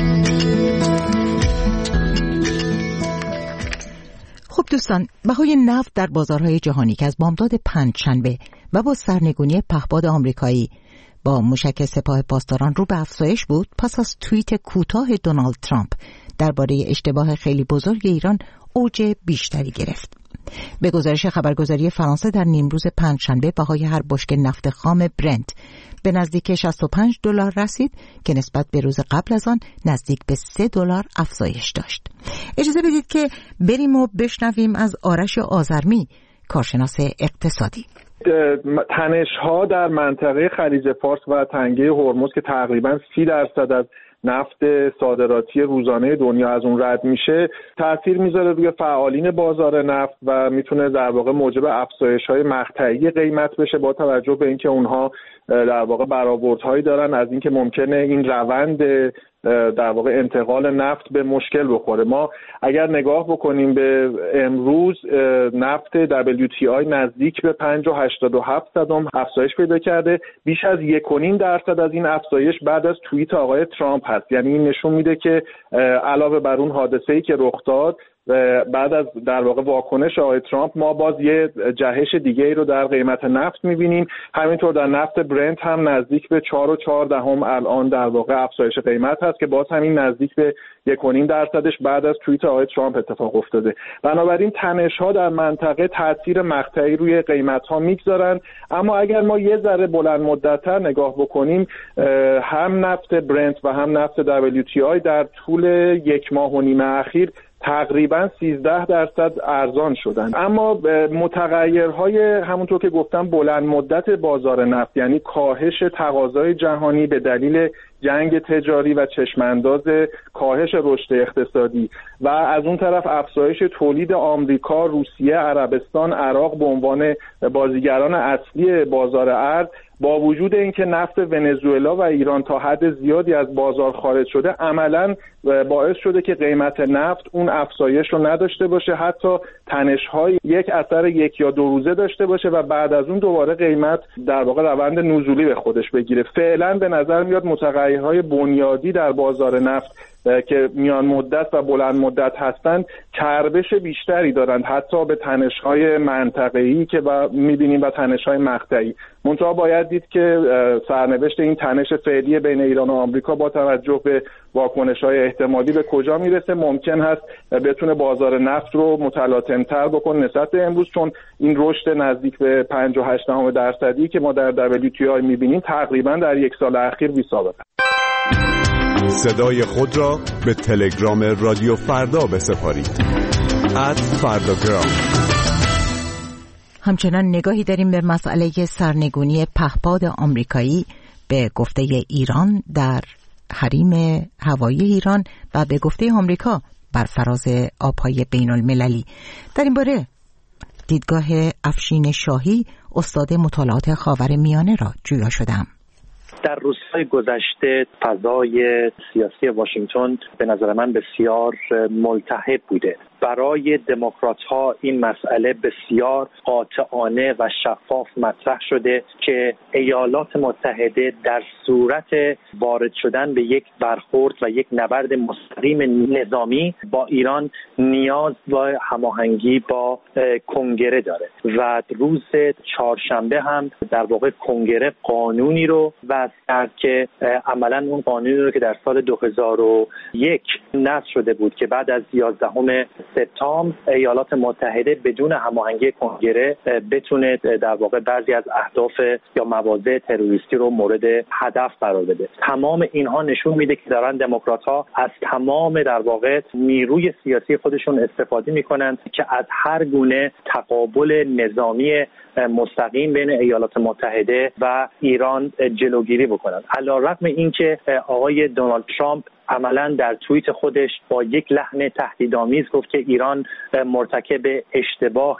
خب دوستان، بهای نفت در بازارهای جهانی که از بامداد پنجشنبه و با سرنگونی پهپاد آمریکایی با موشک سپاه پاسداران رو به افزایش بود پس از توییت کوتاه دونالد ترامپ درباره اشتباه خیلی بزرگ ایران اوج بیشتری گرفت. به گزارش خبرگزاری فرانسه در نیمروز پنجشنبه بهای هر بشکه نفت خام برنت به نزدیک شصت و پنج دلار رسید که نسبت به روز قبل از آن نزدیک به سه دلار افزایش داشت. اجازه بدید که بریم و بشنویم از آرش آذرمی، کارشناس اقتصادی. تنش‌ها در منطقه خلیج فارس و تنگه هرمز که تقریباً سی درصد از نفت صادراتی روزانه دنیا از اون رد میشه تأثیر میذاره روی فعالین بازار نفت و میتونه در واقع موجب افزایش‌های مقطعی قیمت بشه، با توجه به اینکه اونها در واقع برآوردهایی دارن از اینکه ممکنه این روند در واقع انتقال نفت به مشکل بخوره. ما اگر نگاه بکنیم به امروز نفت دبلیو تی آی نزدیک به پنج و هشتاد و هفت صدم افزایش پیدا کرده. بیش از یک و نیم درصد از این افزایش بعد از توییت آقای ترامپ هست. یعنی این نشون میده که علاوه بر اون حادثه‌ای که رخ داد بعد از در واقع واکنش آقای ترامپ ما باز یه جهش دیگه ای رو در قیمت نفت می‌بینیم. همینطور در نفت برنت هم نزدیک به چهار و چهار دهم الان در واقع افزایش قیمت هست که باز همین نزدیک به یک و نیم درصدش بعد از توییت آقای ترامپ اتفاق افتاده. بنابراین تنش‌ها در منطقه تاثیر مقطعی روی قیمت‌ها میگذارن، اما اگر ما یه ذره بلند مدت‌تر نگاه بکنیم هم نفت برنت و هم نفت دبلیو تی آی در طول یک ماه و نیم اخیر تقریبا سیزده درصد ارزان شدن. اما متغیرهای همونطور که گفتم بلند مدت بازار نفت، یعنی کاهش تقاضای جهانی به دلیل جنگ تجاری و چشمانداز کاهش رشد اقتصادی و از اون طرف افزایش تولید آمریکا، روسیه، عربستان، عراق به عنوان بازیگران اصلی بازار ارز، با وجود اینکه نفت ونزوئلا و ایران تا حد زیادی از بازار خارج شده، عملاً باعث شده که قیمت نفت اون افزایش رو نداشته باشه، حتی تنش‌های یک اثر یک یا دو روزه داشته باشه و بعد از اون دوباره قیمت در واقع روند نزولی به خودش بگیره. فعلا به نظر میاد متغیرهای بنیادی در بازار نفت که میان مدت و بلند مدت هستند چربش بیشتری دارند، حتی به تنش‌های منطقه‌ای که می‌بینیم و تنش‌های مقطعی. منتها باید دید که سرنوشت این تنش فعلی بین ایران و آمریکا با توجه به واکنش‌های احتمالی به کجا میرسه، ممکن هست بتونه بازار نفت رو متلاطم‌تر بکنه نسبت به امروز، چون این رشد نزدیک به پنجاه و هشت درصدی که ما در دبلیو تی آی می‌بینیم تقریبا در یک سال اخیر بی‌سابقه. صدای خود را به تلگرام رادیو فردا بسپارید. ات فرداگرام. همچنان نگاهی داریم به مسئله سرنگونی پهپاد آمریکایی به گفته ایران در حریم هوایی ایران و به گفته آمریکا بر فراز آبهای بین المللی. در این باره دیدگاه افشین شاهی، استاد مطالعات خاورمیانه را جویا شدم. در روزهای گذشته فضای سیاسی واشنگتن به نظر من بسیار ملتهب بوده. برای دموکرات‌ها این مسئله بسیار قاطعانه و شفاف مطرح شده که ایالات متحده در صورت وارد شدن به یک برخورد و یک نبرد مستقیم نظامی با ایران نیاز و هماهنگی با کنگره داره و روز چهارشنبه هم در واقع کنگره قانونی رو وضع کرد که عملاً اون قانونی رو که در سال دو هزار و یک نصب شده بود که بعد از یازدهم سپتامبر ایالات متحده بدون هماهنگی کنگره بتونه در واقع بعضی از اهداف یا مواضع تروریستی رو مورد هدف قرار بده. تمام اینها نشون میده که دارن دموکرات‌ها از تمام در واقع نیروی سیاسی خودشون استفاده میکنن که از هر گونه تقابل نظامی مستقیم بین ایالات متحده و ایران جلوگیری بکنن. علی‌رغم اینکه آقای دونالد ترامپ عملاً در توییت خودش با یک لحن تهدیدآمیز گفت که ایران مرتکب اشتباه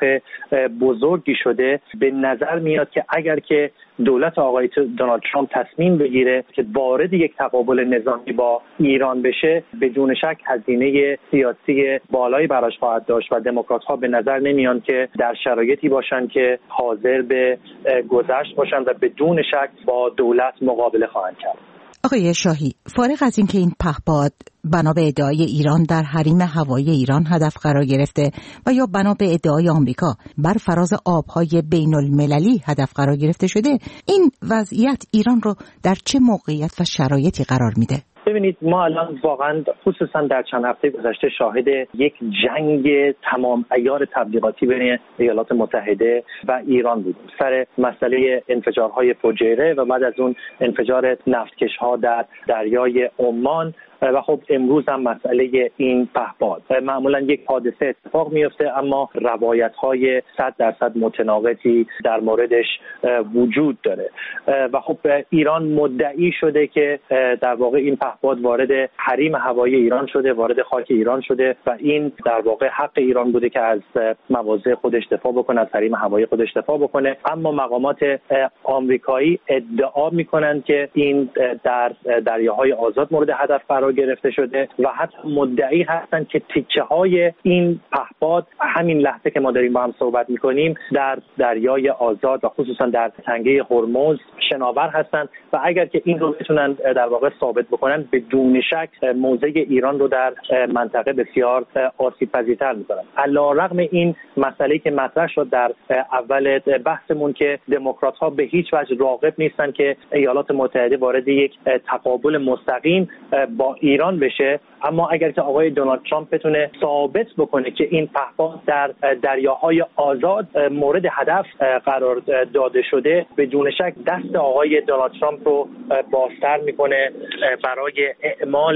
بزرگی شده، به نظر میاد که اگر که دولت آقای دونالد ترامپ تصمیم بگیره که وارد یک تقابل نظامی با ایران بشه، بدون شک هزینه سیاسی بالایی براش خواهد داشت و دموکرات‌ها به نظر نمیان که در شرایطی باشن که حاضر به گذشت باشن و بدون شک با دولت مقابله خواهند کرد. آقای شاهی، فارغ از اینکه این پهپاد بنا به ادعای ایران در حریم هوایی ایران هدف قرار گرفته و یا بنا به ادعای آمریکا بر فراز آبهای بین المللی هدف قرار گرفته شده، این وضعیت ایران رو در چه موقعیت و شرایطی قرار میده؟ ببینید، ما الان واقعا خصوصا در چند هفته گذشته شاهد یک جنگ تمام عیار تبلیغاتی بین ایالات متحده و ایران بودیم سر مسئله انفجارهای فجیره و بعد از اون انفجار نفتکش‌ها در دریای عمان و خب امروز هم مسئله این پهپاد. معمولا یک حادثه اتفاق میفته اما روایت‌های صد درصد متناقضی در موردش وجود داره و خب ایران مدعی شده که در واقع این پهپاد وارد حریم هوایی ایران شده، وارد خاک ایران شده و این در واقع حق ایران بوده که از مواضع خودش دفاع بکنه، از حریم هوایی خودش دفاع بکنه. اما مقامات آمریکایی ادعا میکنند که این در دریاهای آزاد مورد هدف قرار گرفته شده و حتی مدعی هستند که تیکه های این پهپاد همین لحظه که ما داریم با هم صحبت میکنیم در دریای آزاد و خصوصا در تنگه هرمز شناور هستند و اگر که این رو بتونن در واقع ثابت بکنن بدون شک موضع ایران رو در منطقه بسیار آسیب پذیرتر میکنن. علی‌رغم این مسئله که مطرح شد در اول بحثمون که دموکرات ها به هیچ وجه راغب نیستن که ایالات متحده وارد یک تقابل مستقیم با ایران بشه، اما اگر که آقای دونالد ترامپ بتونه ثابت بکنه که این پهپاد در دریاهای آزاد مورد هدف قرار داده شده، بدون شک دست آقای دونالد ترامپ رو بازتر میکنه برای اعمال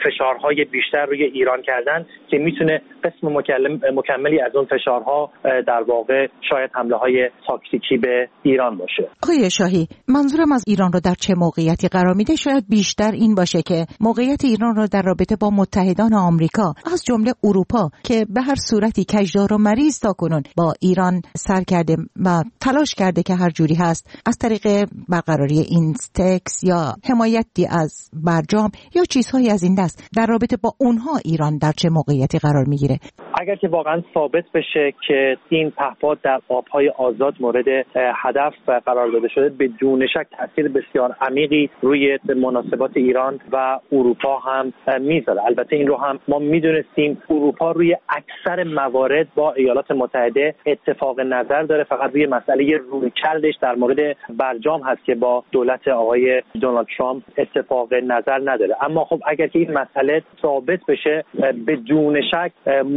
فشارهای بیشتر روی ایران کردن که میتونه قسم مکملی از اون فشارها در واقع شاید حمله‌های تاکتیکی به ایران باشه. آقای شاهی، منظورم از ایران رو در چه موقعیتی قرار میده شاید بیشتر این باشه که موقعیت ایران رو در رابطه با متحدان آمریکا از جمله اروپا که به هر صورتی کجدار و مریض تاکنون با ایران سر کرده و تلاش کرده که هر جوری هست از طریق برقراری اینستکس یا حمایتی از برجام یا چیزهایی از این دست در رابطه با اونها ایران در چه موقعیتی قرار میگیره؟ اگر که واقعا ثابت بشه که این پهپاد در آبهای آزاد مورد هدف قرار داده شده، بدون شک تاثیر بسیار عمیقی روی مناسبات ایران و اروپا هم میذاره. البته این رو هم ما میدونستیم، اروپا روی اکثر موارد با ایالات متحده اتفاق نظر داره، فقط روی مسئله رویکردش در مورد برجام هست که با دولت آقای دونالد ترامپ اتفاق نظر نداره. اما خب اگر که این مسئله ثابت بشه، بدون شک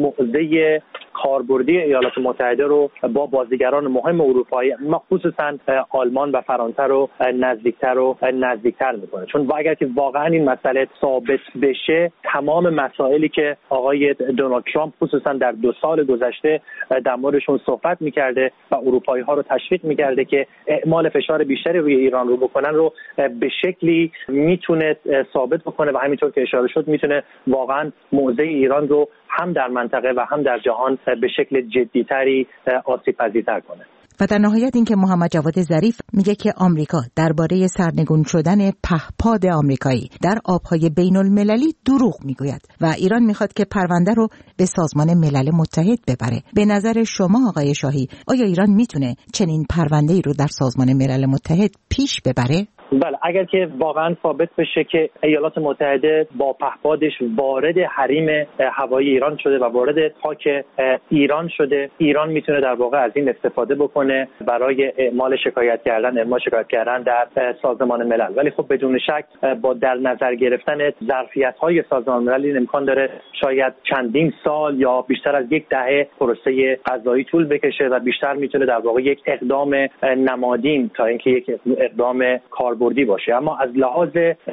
موضع کاربردی ایالات متحده رو با بازیگران مهم اروپایی، خصوصا آلمان و فرانسه رو نزدیکتر و نزدیکتر میکنه. چون اگر که واقعا این مسئله ثابت بشه، تمام مسائلی که آقای دونالد ترامپ خصوصا در دو سال گذشته در موردشون صحبت میکرده و اروپایی ها رو تشویق میکرده که اعمال فشار بیشتری روی ایران رو بکنن رو به شکلی میتونه ثابت بکنه و همینطور که اشاره شد میتونه واقعا موضع ایران رو هم در منطقه و هم در جهان به شکل جدیتری آسیب‌پذیرتر کنه. و در نهایت اینکه محمد جواد ظریف میگه که آمریکا درباره سرنگون شدن پهپاد آمریکایی در آبهای بین المللی دروغ میگوید و ایران میخواد که پرونده رو به سازمان ملل متحد ببره. به نظر شما آقای شاهی، آیا ایران میتونه چنین پرونده‌ای رو در سازمان ملل متحد پیش ببره؟ بله، اگر که واقعا ثابت بشه که ایالات متحده با پهپادش وارد حریم هوایی ایران شده و وارد خاک ایران شده، ایران میتونه در واقع از این استفاده بکنه برای اعمال شکایت کردن اعمال شکایت کردن در سازمان ملل. ولی خب بدون شک با در نظر گرفتن ظرفیت‌های سازمان ملل این امکان داره شاید چندین سال یا بیشتر از یک دهه پروسه قضایی طول بکشه و بیشتر میتونه در واقع یک اقدام نمادین تا اینکه یک اقدام کاربردی باشه. اما از لحاظ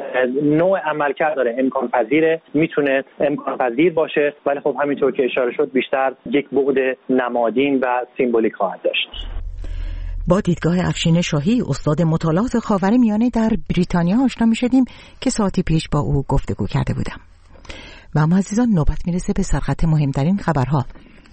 نوع عملکرد داره امکان پذیره، میتونه امکان پذیر باشه، ولی خب همینطور که اشاره شد بیشتر یک بعد نمادین و سیمبولیک خواهد داشت. با دیدگاه افشین شاهی، استاد مطالعات خاورمیانه در بریتانیا آشنا می‌شدیم که ساعتی پیش با او گفتگو کرده بودم. و اما عزیزان، نوبت میرسه به سرخط مهمترین خبرها.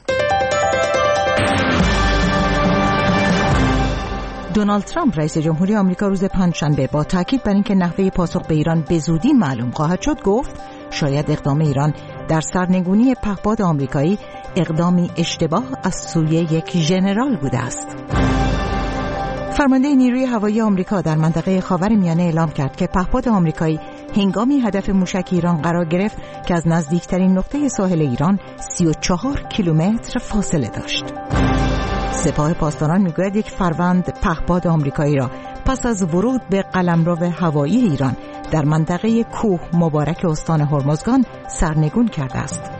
دونالد ترامپ رئیس جمهوری آمریکا روز پنجشنبه با تاکید بر اینکه نحوه پاسخ به ایران به زودی معلوم خواهد شد گفت شاید اقدام ایران در سرنگونی پهپاد آمریکایی اقدامی اشتباه از سوی یک ژنرال بوده است. فرمانده نیروی هوایی آمریکا در منطقه خاورمیانه اعلام کرد که پهپاد آمریکایی هنگامی هدف موشک ایران قرار گرفت که از نزدیکترین نقطه ساحل ایران سی و چهار کیلومتر فاصله داشت. سپاه پاسداران میگوید یک فروند پهپاد آمریکایی را پس از ورود به قلمرو هوایی ایران در منطقه کوه مبارک استان هرمزگان سرنگون کرده است.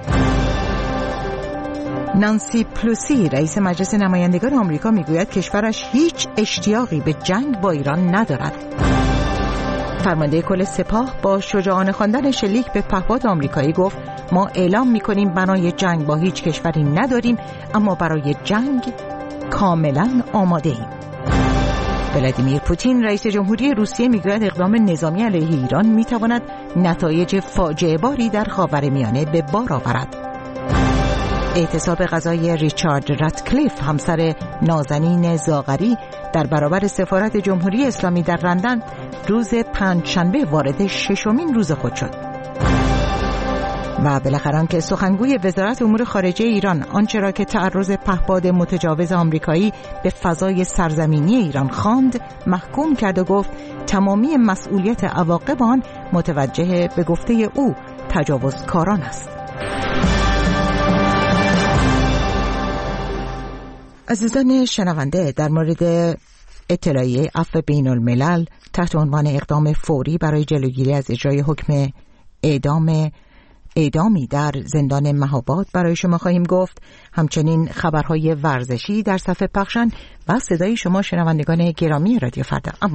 نانسی پلوسی رئیس مجلس نمایندگان آمریکا میگوید کشورش هیچ اشتیاقی به جنگ با ایران ندارد. فرمانده کل سپاه با شجاعانه خواندن شلیک به پهپاد آمریکایی گفت ما اعلام میکنیم بنای جنگ با هیچ کشوری نداریم، اما برای جنگ کاملا آماده ایم. ولادیمیر پوتین رئیس جمهوری روسیه میگوید اقدام نظامی علیه ایران میتواند نتایج فاجعه باری در خاورمیانه به بار آورد. اعتصاب غذای ریچارد راتکلیف همسر نازنین زاغری در برابر سفارت جمهوری اسلامی در لندن روز پنجشنبه وارد ششمین روز خود شد. و بالاخره که سخنگوی وزارت امور خارجه ایران آنچه را که تعرض پهپاد متجاوز آمریکایی به فضای سرزمینی ایران خواند محکوم کرد و گفت تمامی مسئولیت عواقب آن متوجه به گفته او تجاوزکاران است. عزیزان شنونده، در مورد اطلاعیه عفو بین الملل تحت عنوان اقدام فوری برای جلوگیری از اجرای حکم اعدام اعدامی در زندان مهاباد برای شما خواهیم گفت. همچنین خبرهای ورزشی در صفحه پخشن و صدای شما شنوندگان گرامی رادیو فردا. اما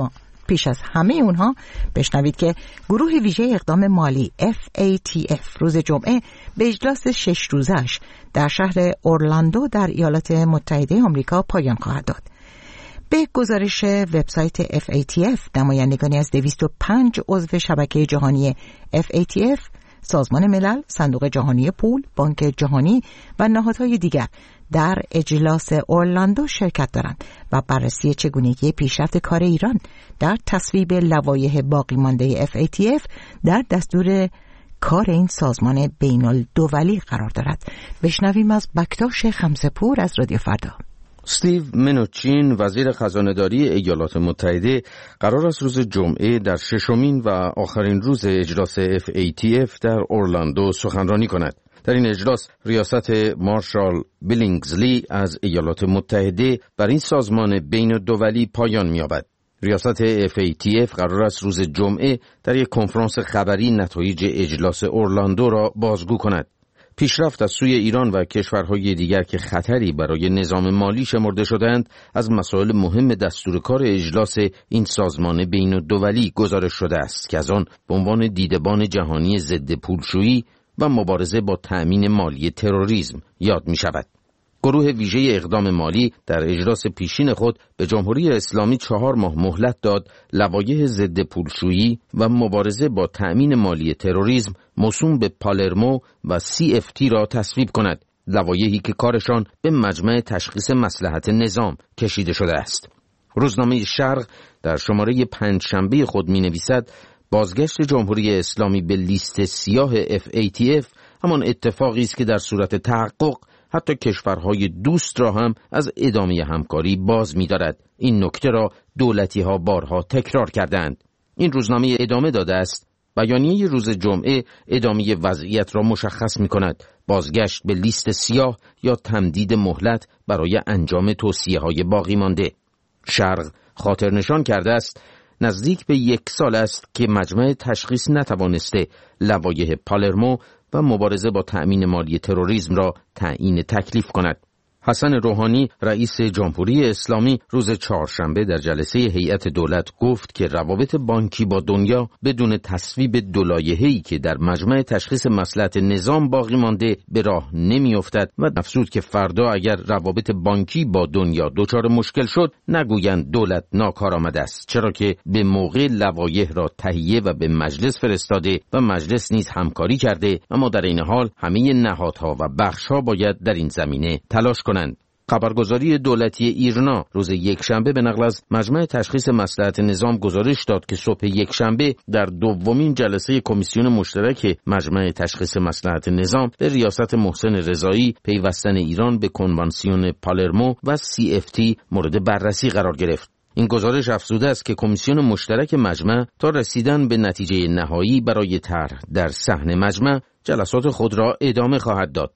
پیش از همه اونها بشنوید که گروه ویژه اقدام مالی اف ای تی اف روز جمعه به اجلاس شش روزش در شهر اورلاندو در ایالات متحده آمریکا پایان خواهد داد. به گزارش وبسایت اف ای تی اف، نمایندگانی از دویست و پنج عضو شبکه جهانی اف ای تی اف، سازمان ملل، صندوق جهانی پول، بانک جهانی و نهادهای دیگر در اجلاس اورلاندو شرکت دارند و بررسی چگونگی پیشرفت کار ایران در تصویب لوایح باقی مانده اف ای تی اف در دستور کار این سازمان بین الدولی قرار دارد. بشنویم از بکتاش خمسه‌پور از رادیو فردا. استیو منوچین، وزیر خزانه‌داری ایالات متحده، قرار است روز جمعه در ششمین و آخرین روز اجلاس اف ای تی اف در اورلاندو سخنرانی کند. در این اجلاس ریاست مارشال بیلینگزلی از ایالات متحده بر این سازمان بین الدولی پایان می‌یابد. ریاست اف ای تی اف قرار است روز جمعه در یک کنفرانس خبری نتایج اجلاس اورلاندو را بازگو کند. پیشرفت از سوی ایران و کشورهای دیگر که خطری برای نظام مالی شمرده شدند از مسائل مهم دستور کار اجلاس این سازمان بین الدولی گزارش شده است که از آن به عنوان دیدبان جهانی ضد پولشویی و مبارزه با تأمین مالی تروریسم یاد می شود. گروه ویژه اقدام مالی در اجلاس پیشین خود به جمهوری اسلامی چهار ماه مهلت داد لوایح ضد پولشویی و مبارزه با تأمین مالی تروریسم موسوم به پالرمو و سی اف تی را تصویب کند، لوایحی که کارشان به مجمع تشخیص مصلحت نظام کشیده شده است. روزنامه شرق در شماره پنجشنبه خود می نویسد بازگشت جمهوری اسلامی به لیست سیاه اف ای تی اف همان اتفاقی است که در صورت تحقق حتی کشورهای دوست را هم از ادامه همکاری باز می‌دارد. این نکته را دولتی‌ها بارها تکرار کردند. این روزنامه ادامه داده است بیانیه روز جمعه ادامه وضعیت را مشخص می‌کند. بازگشت به لیست سیاه یا تمدید مهلت برای انجام توصیه‌های باقی مانده. شرق خاطر نشان کرده است نزدیک به یک سال است که مجمع تشخیص نتوانسته لوایح پالرمو و مبارزه با تأمین مالی تروریسم را تعیین تکلیف کند. حسن روحانی رئیس جمهوری اسلامی روز چهارشنبه در جلسه هیئت دولت گفت که روابط بانکی با دنیا بدون تصویب دو لایحه‌ای که در مجمع تشخیص مصلحت نظام باقی مانده به راه نمی‌افتد و افزود که فردا اگر روابط بانکی با دنیا دچار مشکل شد نگویند دولت ناکارآمد است، چرا که به موقع لوایح را تهیه و به مجلس فرستاده و مجلس نیز همکاری کرده، اما در این حال همه نهادها و بخش‌ها باید در این زمینه تلاش کنند. خبرگزاری دولتی ایرنا روز یکشنبه به نقل از مجمع تشخیص مصلحت نظام گزارش داد که صبح یکشنبه در دومین جلسه کمیسیون مشترک مجمع تشخیص مصلحت نظام به ریاست محسن رضایی پیوستن ایران به کنوانسیون پالرمو و سی اف تی مورد بررسی قرار گرفت. این گزارش افزوده است که کمیسیون مشترک مجمع تا رسیدن به نتیجه نهایی برای طرح در صحن مجمع جلسات خود را ادامه خواهد داد.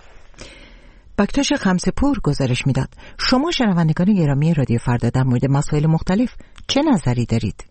بکتاش خمسه‌پور گزارش میداد. شما شنوندگان گرامی رادیو فردا در مورد مسائل مختلف چه نظری دارید؟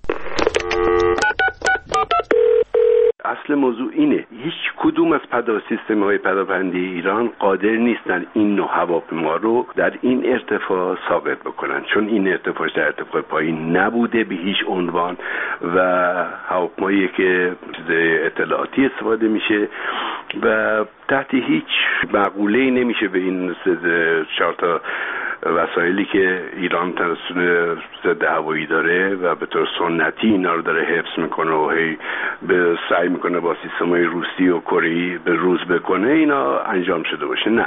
اصل موضوع اینه هیچ کدوم از پدا سیستم‌های پداپندی ایران قادر نیستن این نوع هواپیما رو در این ارتفاع ثابت بکنن، چون این ارتفاع در ارتفاع پایین نبوده به هیچ عنوان و هواپیمایی که اطلاعاتی استفاده میشه و تحت هیچ مقوله‌ای نمیشه به این چهار تا وسایلی که ایران توسط ضد هوایی داره و به طور سنتی اینا رو داره حفظ میکنه و هی به سعی میکنه با سیستم‌های روسی و کره‌ای به روز بکنه اینا انجام شده باشه. نه،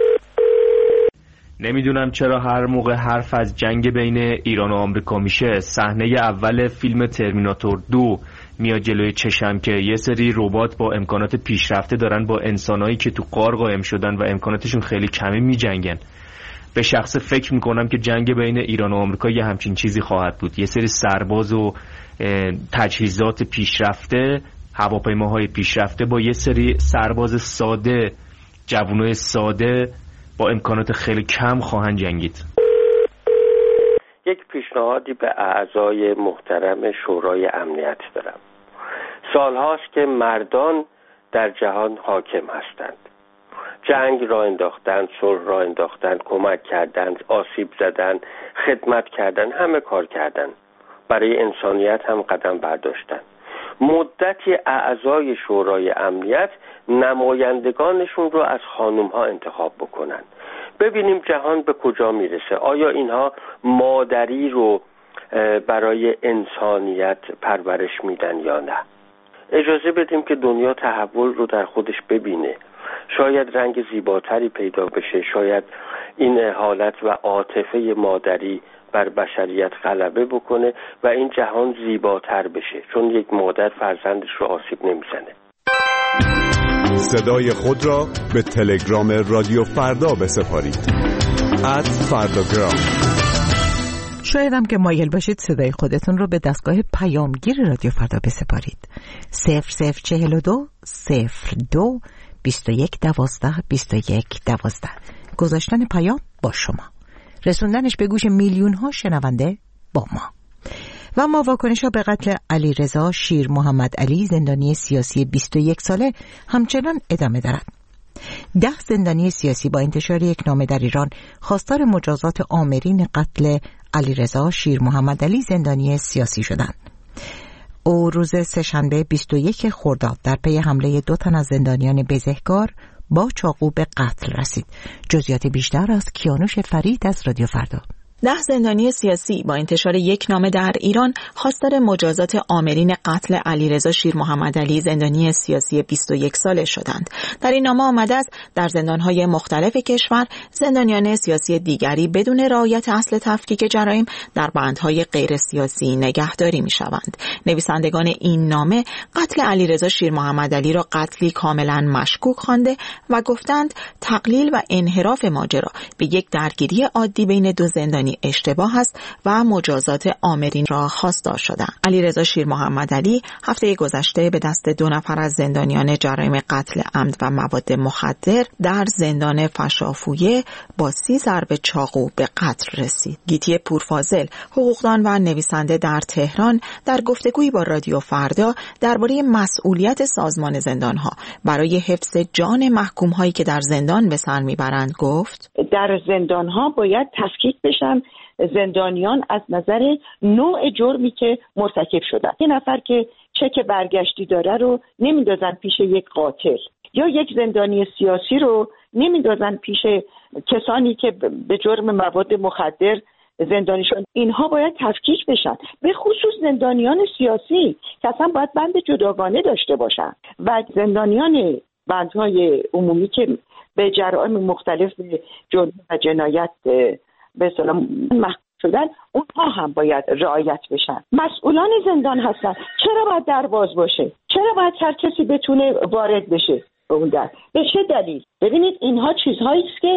نمیدونم چرا هر موقع حرف از جنگ بین ایران و آمریکا میشه صحنه اول فیلم ترمیناتور دو میاد جلوی چشم که یه سری ربات با امکانات پیشرفته دارن با انسانایی که تو غار قایم شدن و امکاناتشون خیلی کمی میجنگن. به شخص فکر میکنم که جنگ بین ایران و آمریکا یه همچین چیزی خواهد بود. یه سری سرباز و تجهیزات پیشرفته، هواپیماهای پیشرفته با یه سری سرباز ساده، جوانای ساده با امکانات خیلی کم خواهند جنگید. یک پیشنهادی به اعضای محترم شورای امنیت دارم. سالهاست که مردان در جهان حاکم هستند. جنگ را انداختن، صلح را انداختن، کمک کردن، آسیب زدن، خدمت کردن، همه کار کردن. برای انسانیت هم قدم برداشتن. مدتی اعضای شورای امنیت نمایندگانشون رو از خانم‌ها انتخاب بکنن. ببینیم جهان به کجا میرسه. آیا اینها مادری رو برای انسانیت پرورش میدن یا نه؟ اجازه بدیم که دنیا تحول رو در خودش ببینه. شاید رنگ زیباتری پیدا بشه، شاید این حالت و عاطفه مادری بر بشریت غلبه بکنه و این جهان زیباتر بشه، چون یک مادر فرزندش رو آسیب نمیزنه. صدای خود را به تلگرام رادیو فردا بسپارید. ات فرداگرام. شاید هم که مایل باشید صدای خودتون رو به دستگاه پیامگیر رادیو فردا بسپارید. صفر صفر چهل و دو صفر دو بیست و یک دوازده بیست و یک دوازده. گذاشتن پیام با شما، رسوندنش به گوش میلیون ها شنونده با ما. و ما واکنش ها به قتل علیرضا شیر محمد علی زندانی سیاسی بیست و یک ساله همچنان ادامه دارد. ده زندانی سیاسی با انتشار یک نامه در ایران خواستار مجازات آمرین قتل علیرضا شیر محمد علی زندانی سیاسی شدند. او روز سه‌شنبه بیست و یک خرداد در پی حمله دو تن از زندانیان بزهکار با چاقو به قتل رسید. جزئیات بیشتر از کیانوش فرید از رادیو فردا. ده زندانی سیاسی با انتشار یک نامه در ایران خواستار مجازات آمرین قتل علیرضا شیر محمد علی زندانی سیاسی بیست و یک ساله شدند. در این نامه آمده است در زندان‌های مختلف کشور زندانیان سیاسی دیگری بدون رعایت اصل تفکیک جرایم در بندهای غیر سیاسی نگهداری می‌شوند. نویسندگان این نامه قتل علیرضا شیر محمد علی را قتلی کاملا مشکوک خوانده و گفتند تقلیل و انحراف ماجرا به یک درگیری عادی بین دو زندانی اشتباه است و مجازات آمرین را خواستار شدند. علیرضا شیر محمد علی هفته گذشته به دست دو نفر از زندانیان جرایم قتل عمد و مواد مخدر در زندان فشافویه با سی ضربه چاقو به قتل رسید. گیتی پورفاضل، حقوقدان و نویسنده در تهران، در گفتگویی با رادیو فردا درباره مسئولیت سازمان زندانها برای حفظ جان محکوم‌هایی که در زندان به سر میبرند گفت: در زندانها باید تفکیک بشن زندانیان از نظر نوع جرمی که مرتکب شدن. یه نفر که چک برگشتی داره رو نمیندازن پیش یک قاتل، یا یک زندانی سیاسی رو نمیندازن پیش کسانی که به جرم مواد مخدر زندانی شدن. اینها باید تفکیک بشن، به خصوص زندانیان سیاسی که اصلا باید بند جداگانه داشته باشن و زندانیان بندهای عمومی که به جرائم مختلف جرم و جنایت به اصطلاح محکوم شدن، اونها هم باید رعایت بشن. مسئولان زندان هستن، چرا باید در باز باشه؟ چرا باید هر کسی بتونه وارد بشه به اون در؟ به چه دلیل؟ ببینید اینها چیزهایی است که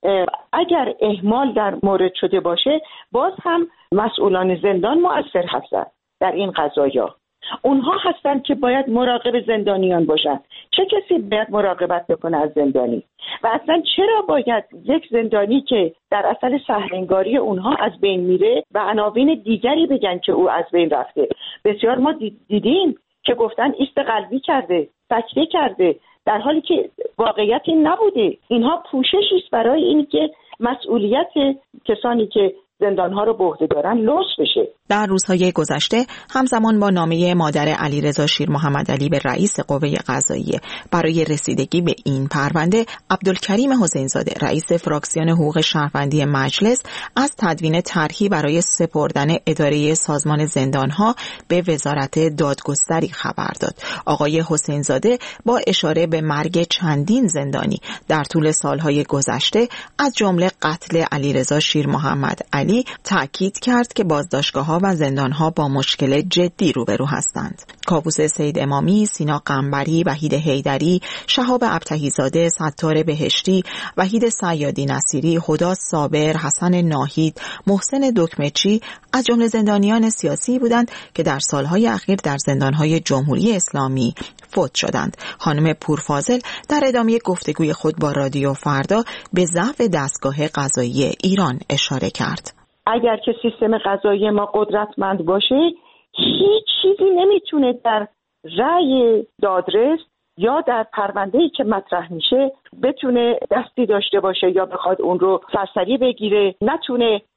اگر اهمال در مورد شده باشه باز هم مسئولان زندان مؤثر هستن در این قضایا. اونها هستن که باید مراقب زندانیان باشن. چه کسی باید مراقبت بکنه از زندانی؟ و اصلا چرا باید یک زندانی که در اصل سهلنگاری اونها از بین میره و عناوین دیگری بگن که او از بین رفته؟ بسیار ما دیدیم که گفتن ایست قلبی کرده، سکته کرده، در حالی که واقعیت این نبوده. اینها پوششی است برای این که مسئولیت کسانی که زندانها رو به عهده دارن لوس بشه. در روزهای گذشته همزمان با نامه مادر علیرضا شیر محمد علی به رئیس قوه قضاییه برای رسیدگی به این پرونده، عبدالکریم حسین زاده رئیس فراکسیون حقوق شهروندی مجلس از تدوین طرحی برای سپردن اداره سازمان زندانها به وزارت دادگستری خبر داد. آقای حسین زاده با اشاره به مرگ چندین زندانی در طول سالهای گذشته از جمله قتل علیرضا شیر محمد علی تأکید کرد که بازداشتگاه‌ها و زندان‌ها با مشکل جدی روبرو هستند. کاووس سید امامی، سینا قنبری، وحید حیدری، شهاب ابتهی‌زاده، ستار بهشتی، وحید صیادی نصیری، هدی صابر، حسن ناهید، محسن دکمچی از جمله زندانیان سیاسی بودند که در سالهای اخیر در زندان‌های جمهوری اسلامی فوت شدند. خانم پورفاضل در ادامه گفتگوی خود با رادیو فردا به ضعف دستگاه قضایی ایران اشاره کرد. اگر که سیستم قضایی ما قدرتمند باشه، هیچ چیزی نمیتونه در رأی دادرس یا در پرونده‌ای که مطرح میشه بتونه دستی داشته باشه یا بخواد اون رو سرسری بگیره، نتونه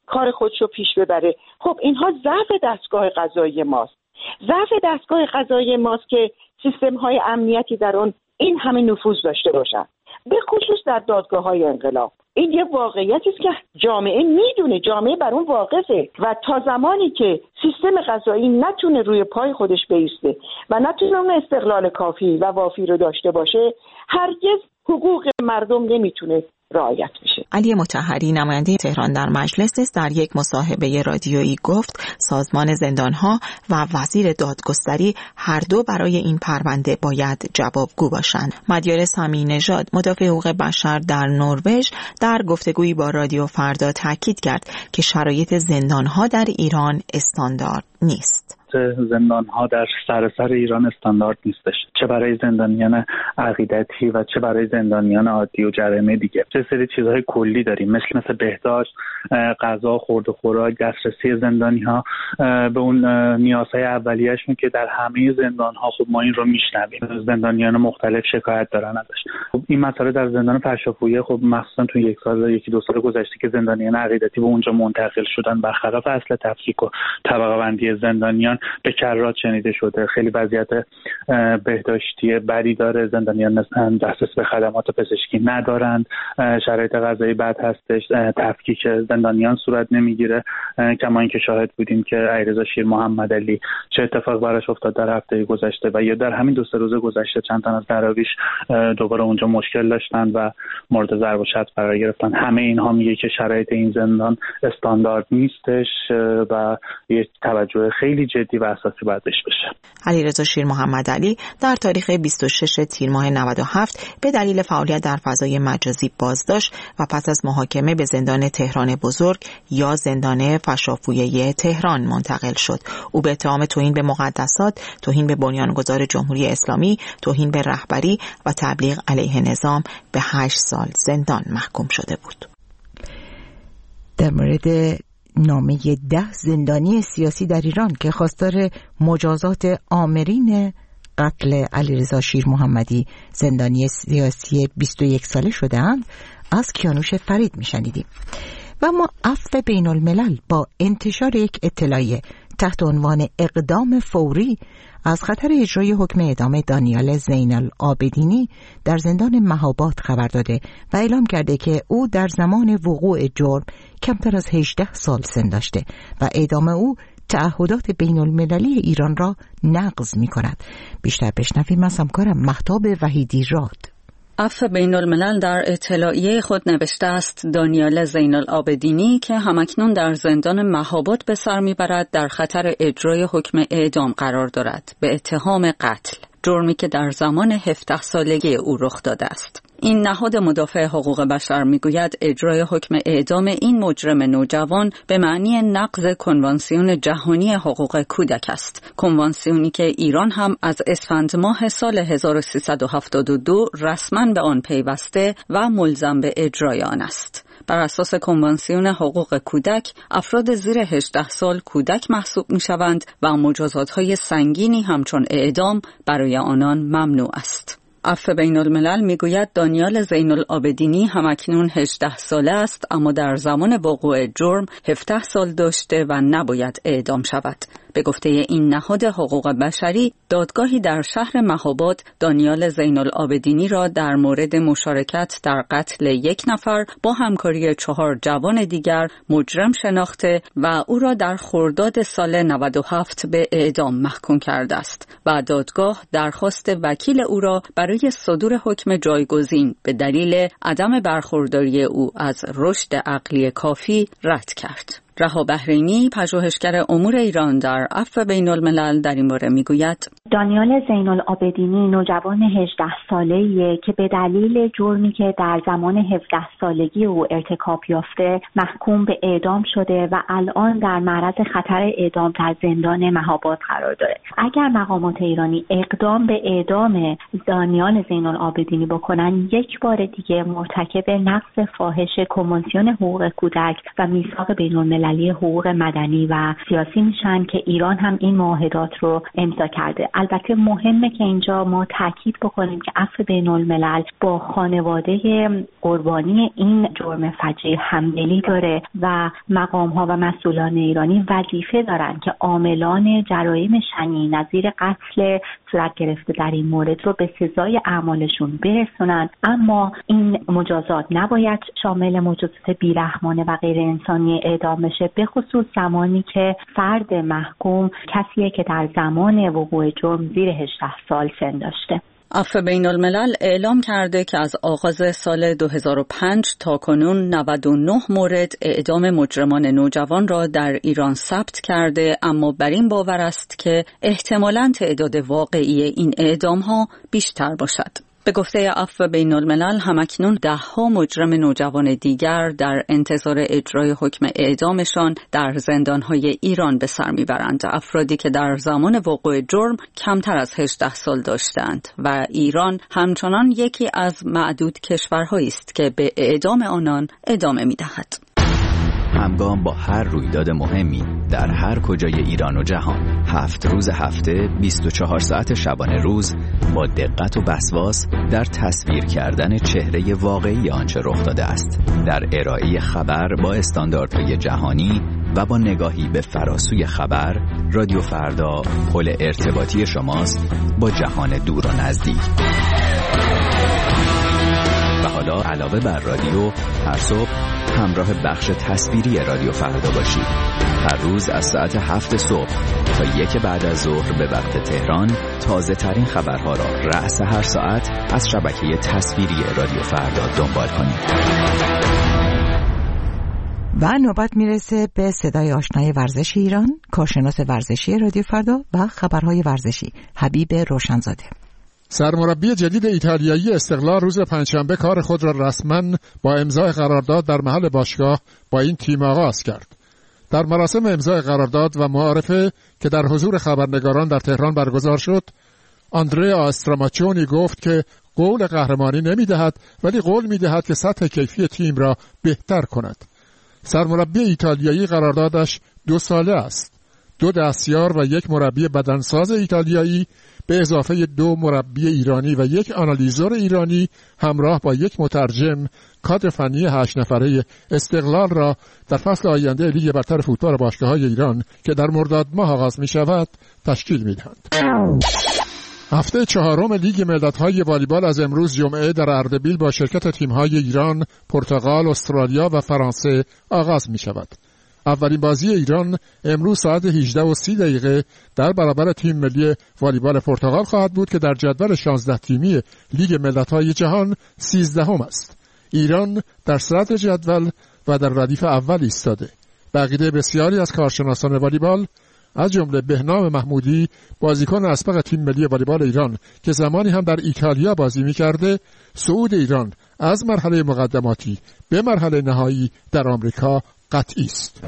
کار خودشو پیش ببره. خب اینها ضعف دستگاه قضایی ماست، ضعف دستگاه قضایی ماست که سیستم‌های امنیتی در اون این همه نفوذ داشته باشن، به خصوص در دادگاه‌های انقلاب. این یه واقعیتی است که جامعه میدونه، جامعه بر اون واقفه و تا زمانی که سیستم قضایی نتونه روی پای خودش بایسته و نتونه اون استقلال کافی و وافی رو داشته باشه، هرگز حقوق مردم نمیتونه رعایت میشه. علی مطهری نماینده تهران در مجلس در یک مصاحبه رادیویی گفت سازمان زندانها و وزیر دادگستری هر دو برای این پرونده باید جوابگو باشند. مدیار سامی نژاد مدافع حقوق بشر در نروژ در گفتگویی با رادیو فردا تاکید کرد که شرایط زندانها در ایران استاندارد نیست. زندان‌ها در سراسر ایران استاندارد نیستش، چه برای زندانیان عقیدتی و چه برای زندانیان عادی و جریمه دیگه. چه سری چیزهای کلی داریم مثل مثل بهداشت، غذا، خورد و خوراک، دسترسی زندانی‌ها به اون نیازهای اولیه‌شون که در همه زندان‌ها خب ما این رو میشنویم، زندانیان مختلف شکایت دارن ازش. خب این مسئله در زندان فرشاپویه خب مخصوصا تو یک سال یکی دو سال گذشته که زندانیان عقیدتی به اونجا منتقل شدن برخلاف اصل تفکیک و طبقه بندی زندانیان به کرات شنیده شده. خیلی وضعیت بهداشتی بدی داره، زندانیان دسترسی به خدمات پزشکی ندارند، شرایط غذایی بد هستش، تفکیک زندانیان صورت نمیگیره. کما اینکه شاهد بودیم که علیرضا شیر محمدعلی چه اتفاق براش افتاد در هفته گذشته و یا در همین دو سه روز گذشته چند تا از دراویش دوباره اونجا مشکل داشتن و مورد ضرب و شتم قرار گرفتن. همه اینها میگه که شرایط این زندان استاندارد نیستش و یه توجه خیلی جدی و اساسی باید بهش بشه. علیرضا شیر محمدعلی در تاریخ بیست و شش تیر ماه نود و هفت به دلیل فعالیت در فضای مجازی بازداشت و پس از محاکمه به زندان تهران بزرگ یا زندان فشافویه تهران منتقل شد. او به اتهام توهین به مقدسات، توهین به بنیانگذار جمهوری اسلامی، توهین به رهبری و تبلیغ علیه نظام به هشت سال زندان محکوم شده بود. در مورد نامه ده زندانی سیاسی در ایران که خواستار مجازات آمرین قتل علیرضا شیر محمدی زندانی سیاسی بیست و یک ساله شده‌اند از کیانوش فرید میشنیدیم. و ما عفو بین الملل با انتشار یک اطلاعیه تحت عنوان اقدام فوری از خطر اجرای حکم اعدام دانیال زین العابدینی در زندان مهاباد خبر داده و اعلام کرده که او در زمان وقوع جرم کمتر از هجده سال سن داشته و اعدام او تعهدات بین المللی ایران را نقض می کند. بیشتر بشنویم از همکارم مهتاب وحیدی راد. عفو بین الملل در اطلاعیه خود نوشته است دانیال زین العابدینی که همکنون در زندان مهاباد به سر میبرد در خطر اجرای حکم اعدام قرار دارد به اتهام قتل، جرمی که در زمان هفده سالگی او رخ داده است. این نهاد مدافع حقوق بشر میگوید اجرای حکم اعدام این مجرم نوجوان به معنی نقض کنوانسیون جهانی حقوق کودک است، کنوانسیونی که ایران هم از اسفند ماه سال هزار و سیصد و هفتاد و دو رسما به آن پیوسته و ملزم به اجرای آن است. بر اساس کنوانسیون حقوق کودک، افراد زیر هجده سال کودک محسوب می‌شوند و مجازات‌های سنگینی همچون اعدام برای آنان ممنوع است. عفو بین الملل میگوید دانیال زین العابدینی همکنون هجده ساله است اما در زمان وقوع جرم هفده سال داشته و نباید اعدام شود. به گفته این نهاد حقوق بشری، دادگاهی در شهر مهاباد دانیال زین العابدینی را در مورد مشارکت در قتل یک نفر با همکاری چهار جوان دیگر مجرم شناخته و او را در خرداد سال نود و هفت به اعدام محکوم کرده است و دادگاه درخواست وکیل او را برای صدور حکم جایگزین به دلیل عدم برخورداری او از رشد عقلی کافی رد کرد. رها بحرینی، پژوهشگر امور ایران در عفو بین الملل، در این باره میگوید دانیال زین العابدینی نوجوان هجده ساله‌ایه که به دلیل جرمی که در زمان هفده سالگی او ارتکاب یافته محکوم به اعدام شده و الان در معرض خطر اعدام در زندان مهاباد قرار داره. اگر مقامات ایرانی اقدام به اعدام دانیال زین العابدینی بکنن، یک بار دیگه مرتکب نقض فاحش کنوانسیون حقوق کودک و میثاق بین الملل المللی حقوق مدنی و سیاسی میشن که ایران هم این معاهدات رو امضا کرده. البته مهمه که اینجا ما تاکید بکنیم که عفو بین الملل با خانواده قربانی این جرم فجیع همدلی داره و مقام ها و مسئولان ایرانی وظیفه دارن که عاملان جرایم شنی نظیر قتل صورت گرفته در این مورد رو به سزای اعمالشون برسونن، اما این مجازات نباید شامل مجازات بیرحمانه و غیر انسانی اعدام بشه، به خصوص زمانی که فرد محکوم کسیه که در زمان وقوع جرم زیر هجده سال سن داشته. عفو بین الملل اعلام کرده که از آغاز سال دو هزار و پنج تا کنون نود و نه مورد اعدام مجرمان نوجوان را در ایران ثبت کرده، اما بر این باور است که احتمالاً تعداد واقعی این اعدام ها بیشتر باشد. به گفته عفو بین الملل همکنون ده ها مجرم نوجوان دیگر در انتظار اجرای حکم اعدامشان در زندانهای ایران به سر میبرند، افرادی که در زمان وقوع جرم کمتر از هجده سال داشتند و ایران همچنان یکی از معدود کشورهایی است که به اعدام آنان ادامه میدهد. همگام با هر رویداد مهمی در هر کجای ایران و جهان، هفت روز هفته، بیست و چهار ساعت شبانه روز، با دقت و وسواس در تصویر کردن چهره واقعی آنچه رخ داده است، در ارائه خبر با استانداردهای جهانی و با نگاهی به فراسوی خبر، رادیو فردا پل ارتباطی شماست با جهان دور و نزدیک. و حالا علاوه بر رادیو، هر صبح همراه بخش تصویری رادیو فردا باشید. هر روز از ساعت هفت صبح تا یک بعد از ظهر به وقت تهران تازه ترین خبرها را رأس هر ساعت از شبکه تصویری رادیو فردا دنبال کنید. و نوبت میرسه به صدای آشنای ورزش ایران، کارشناس ورزشی رادیو فردا و خبرهای ورزشی حبیب روشنزاده. سرمربی جدید ایتالیایی استقلال روز پنجشنبه کار خود را رسما با امضای قرارداد در محل باشگاه با این تیم آغاز کرد. در مراسم امضای قرارداد و معارفه که در حضور خبرنگاران در تهران برگزار شد، آندریا استراماچونی گفت که قول قهرمانی نمی‌دهد، ولی قول می‌دهد که سطح کیفی تیم را بهتر کند. سرمربی ایتالیایی قراردادش دو ساله است. دو دستیار و یک مربی بدنساز ایتالیایی به اضافه دو مربی ایرانی و یک آنالیزور ایرانی همراه با یک مترجم کادر فنی هشت نفره استقلال را در فصل آینده لیگ برتر فوتبال باشگاه‌های ایران که در مرداد ماه آغاز می شود تشکیل می دهند. هفته چهارم لیگ ملت‌های والیبال از امروز جمعه در اردبیل با شرکت تیم‌های ایران، پرتغال، استرالیا و فرانسه آغاز می شود. اولین بازی ایران امروز ساعت هجده و سی دقیقه در برابر تیم ملی والیبال پرتغال خواهد بود که در جدول شانزده تیمی لیگ ملت‌های جهان سیزدهم است. ایران در صدر جدول و در ردیف اول ایستاده. به عقیده بسیاری از کارشناسان والیبال از جمله بهنام محمودی، بازیکن اسبق تیم ملی والیبال ایران که زمانی هم در ایتالیا بازی می‌کرده، صعود ایران از مرحله مقدماتی به مرحله نهایی در آمریکا قطعی است.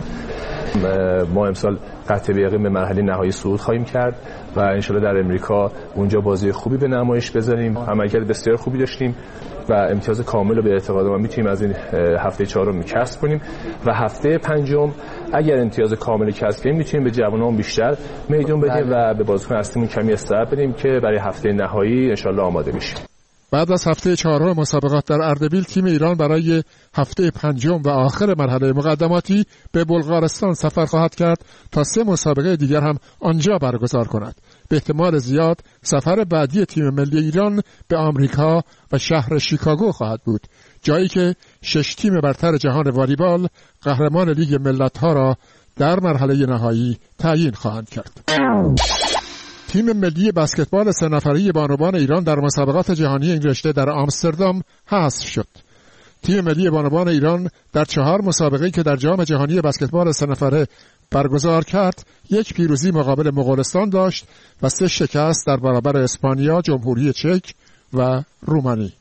ما امسال قطع به یقین به مرحله نهایی صعود خواهیم کرد و انشالله در امریکا اونجا بازی خوبی به نمایش بذاریم. عملکرد بسیار خوبی داشتیم و امتیاز کامل رو به اعتقاد ما میتونیم از این هفته چهارم کسب کنیم و هفته پنجم اگر امتیاز کامل کسب کنیم میتونیم به جوانان بیشتر میدون بدیم و به بازیکن اصلیمون کمی استراحت بدیم که برای هفته نهایی انشالله آماده بشیم. بعد از هفته چهارم مسابقات در اردبیل، تیم ایران برای هفته پنجم و آخر مرحله مقدماتی به بلغارستان سفر خواهد کرد تا سه مسابقه دیگر هم آنجا برگزار کند. به احتمال زیاد سفر بعدی تیم ملی ایران به آمریکا و شهر شیکاگو خواهد بود، جایی که شش تیم برتر جهان والیبال قهرمان لیگ ملت‌ها را در مرحله نهایی تعیین خواهند کرد. تیم ملی بسکتبال سه نفره بانوان ایران در مسابقات جهانی این رشته در آمستردام حذف شد. تیم ملی بانوان ایران در چهار مسابقه‌ای که در جام جهانی بسکتبال سه نفره برگزار کرد، یک پیروزی مقابل مغولستان داشت و سه شکست در برابر اسپانیا، جمهوری چک و رومانی.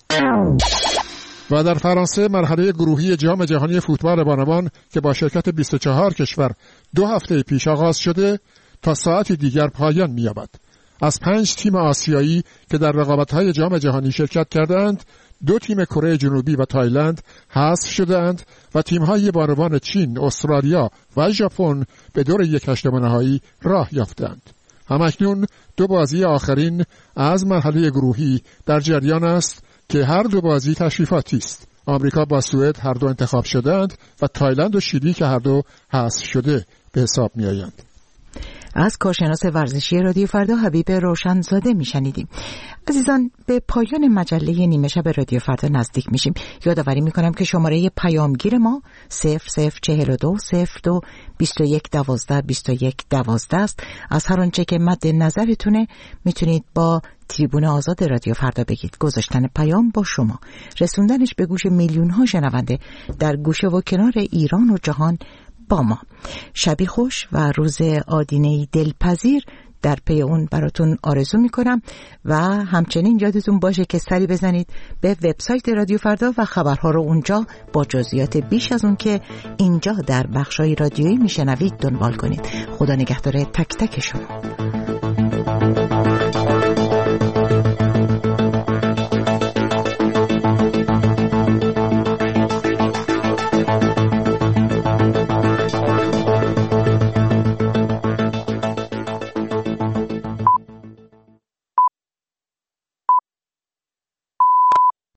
و در فرانسه مرحله گروهی جام جهانی فوتبال بانوان که با شرکت بیست و چهار کشور دو هفته پیش آغاز شده تا ساعتی دیگر پایان می‌یابد. از پنج تیم آسیایی که در رقابت‌های جام جهانی شرکت کردند، دو تیم کره جنوبی و تایلند حذف شدند و تیم‌های بانوان چین، استرالیا و ژاپن به دور یک هشتم نهایی راه یافتند. همکنون دو بازی آخرین از مرحله گروهی در جریان است که هر دو بازی تشریفاتی است. آمریکا با سوئد هر دو انتخاب شدند و تایلند و شیلی که هر دو حذف شده به حساب می آیند. از کارشناس ورزشی رادیو فردا حبیب روشنزاده میشنیدیم. عزیزان، به پایان مجله نیمه شب رادیو فردا نزدیک میشیم. یادآوری میکنم که شماره پیامگیر ما صفر صفر چهل و دو صفر دو بیست و یک دوازده بیست و یک دوازده است. از هر آنچه که مد نظرتونه میتونید با تریبون آزاد رادیو فردا بگید. گذاشتن پیام با شما، رسوندنش به گوش میلیون ها شنونده در گوشه و کنار ایران و جهان با ما. شبی خوش و روز آدینه‌ای دلپذیر در پی اون براتون آرزو میکنم و همچنین یادتون باشه که سری بزنید به وبسایت رادیو فردا و خبرها رو اونجا با جزئیات بیش از اون که اینجا در بخشای رادیویی میشنوید دنبال کنید. خدا نگهدار تک تک شما.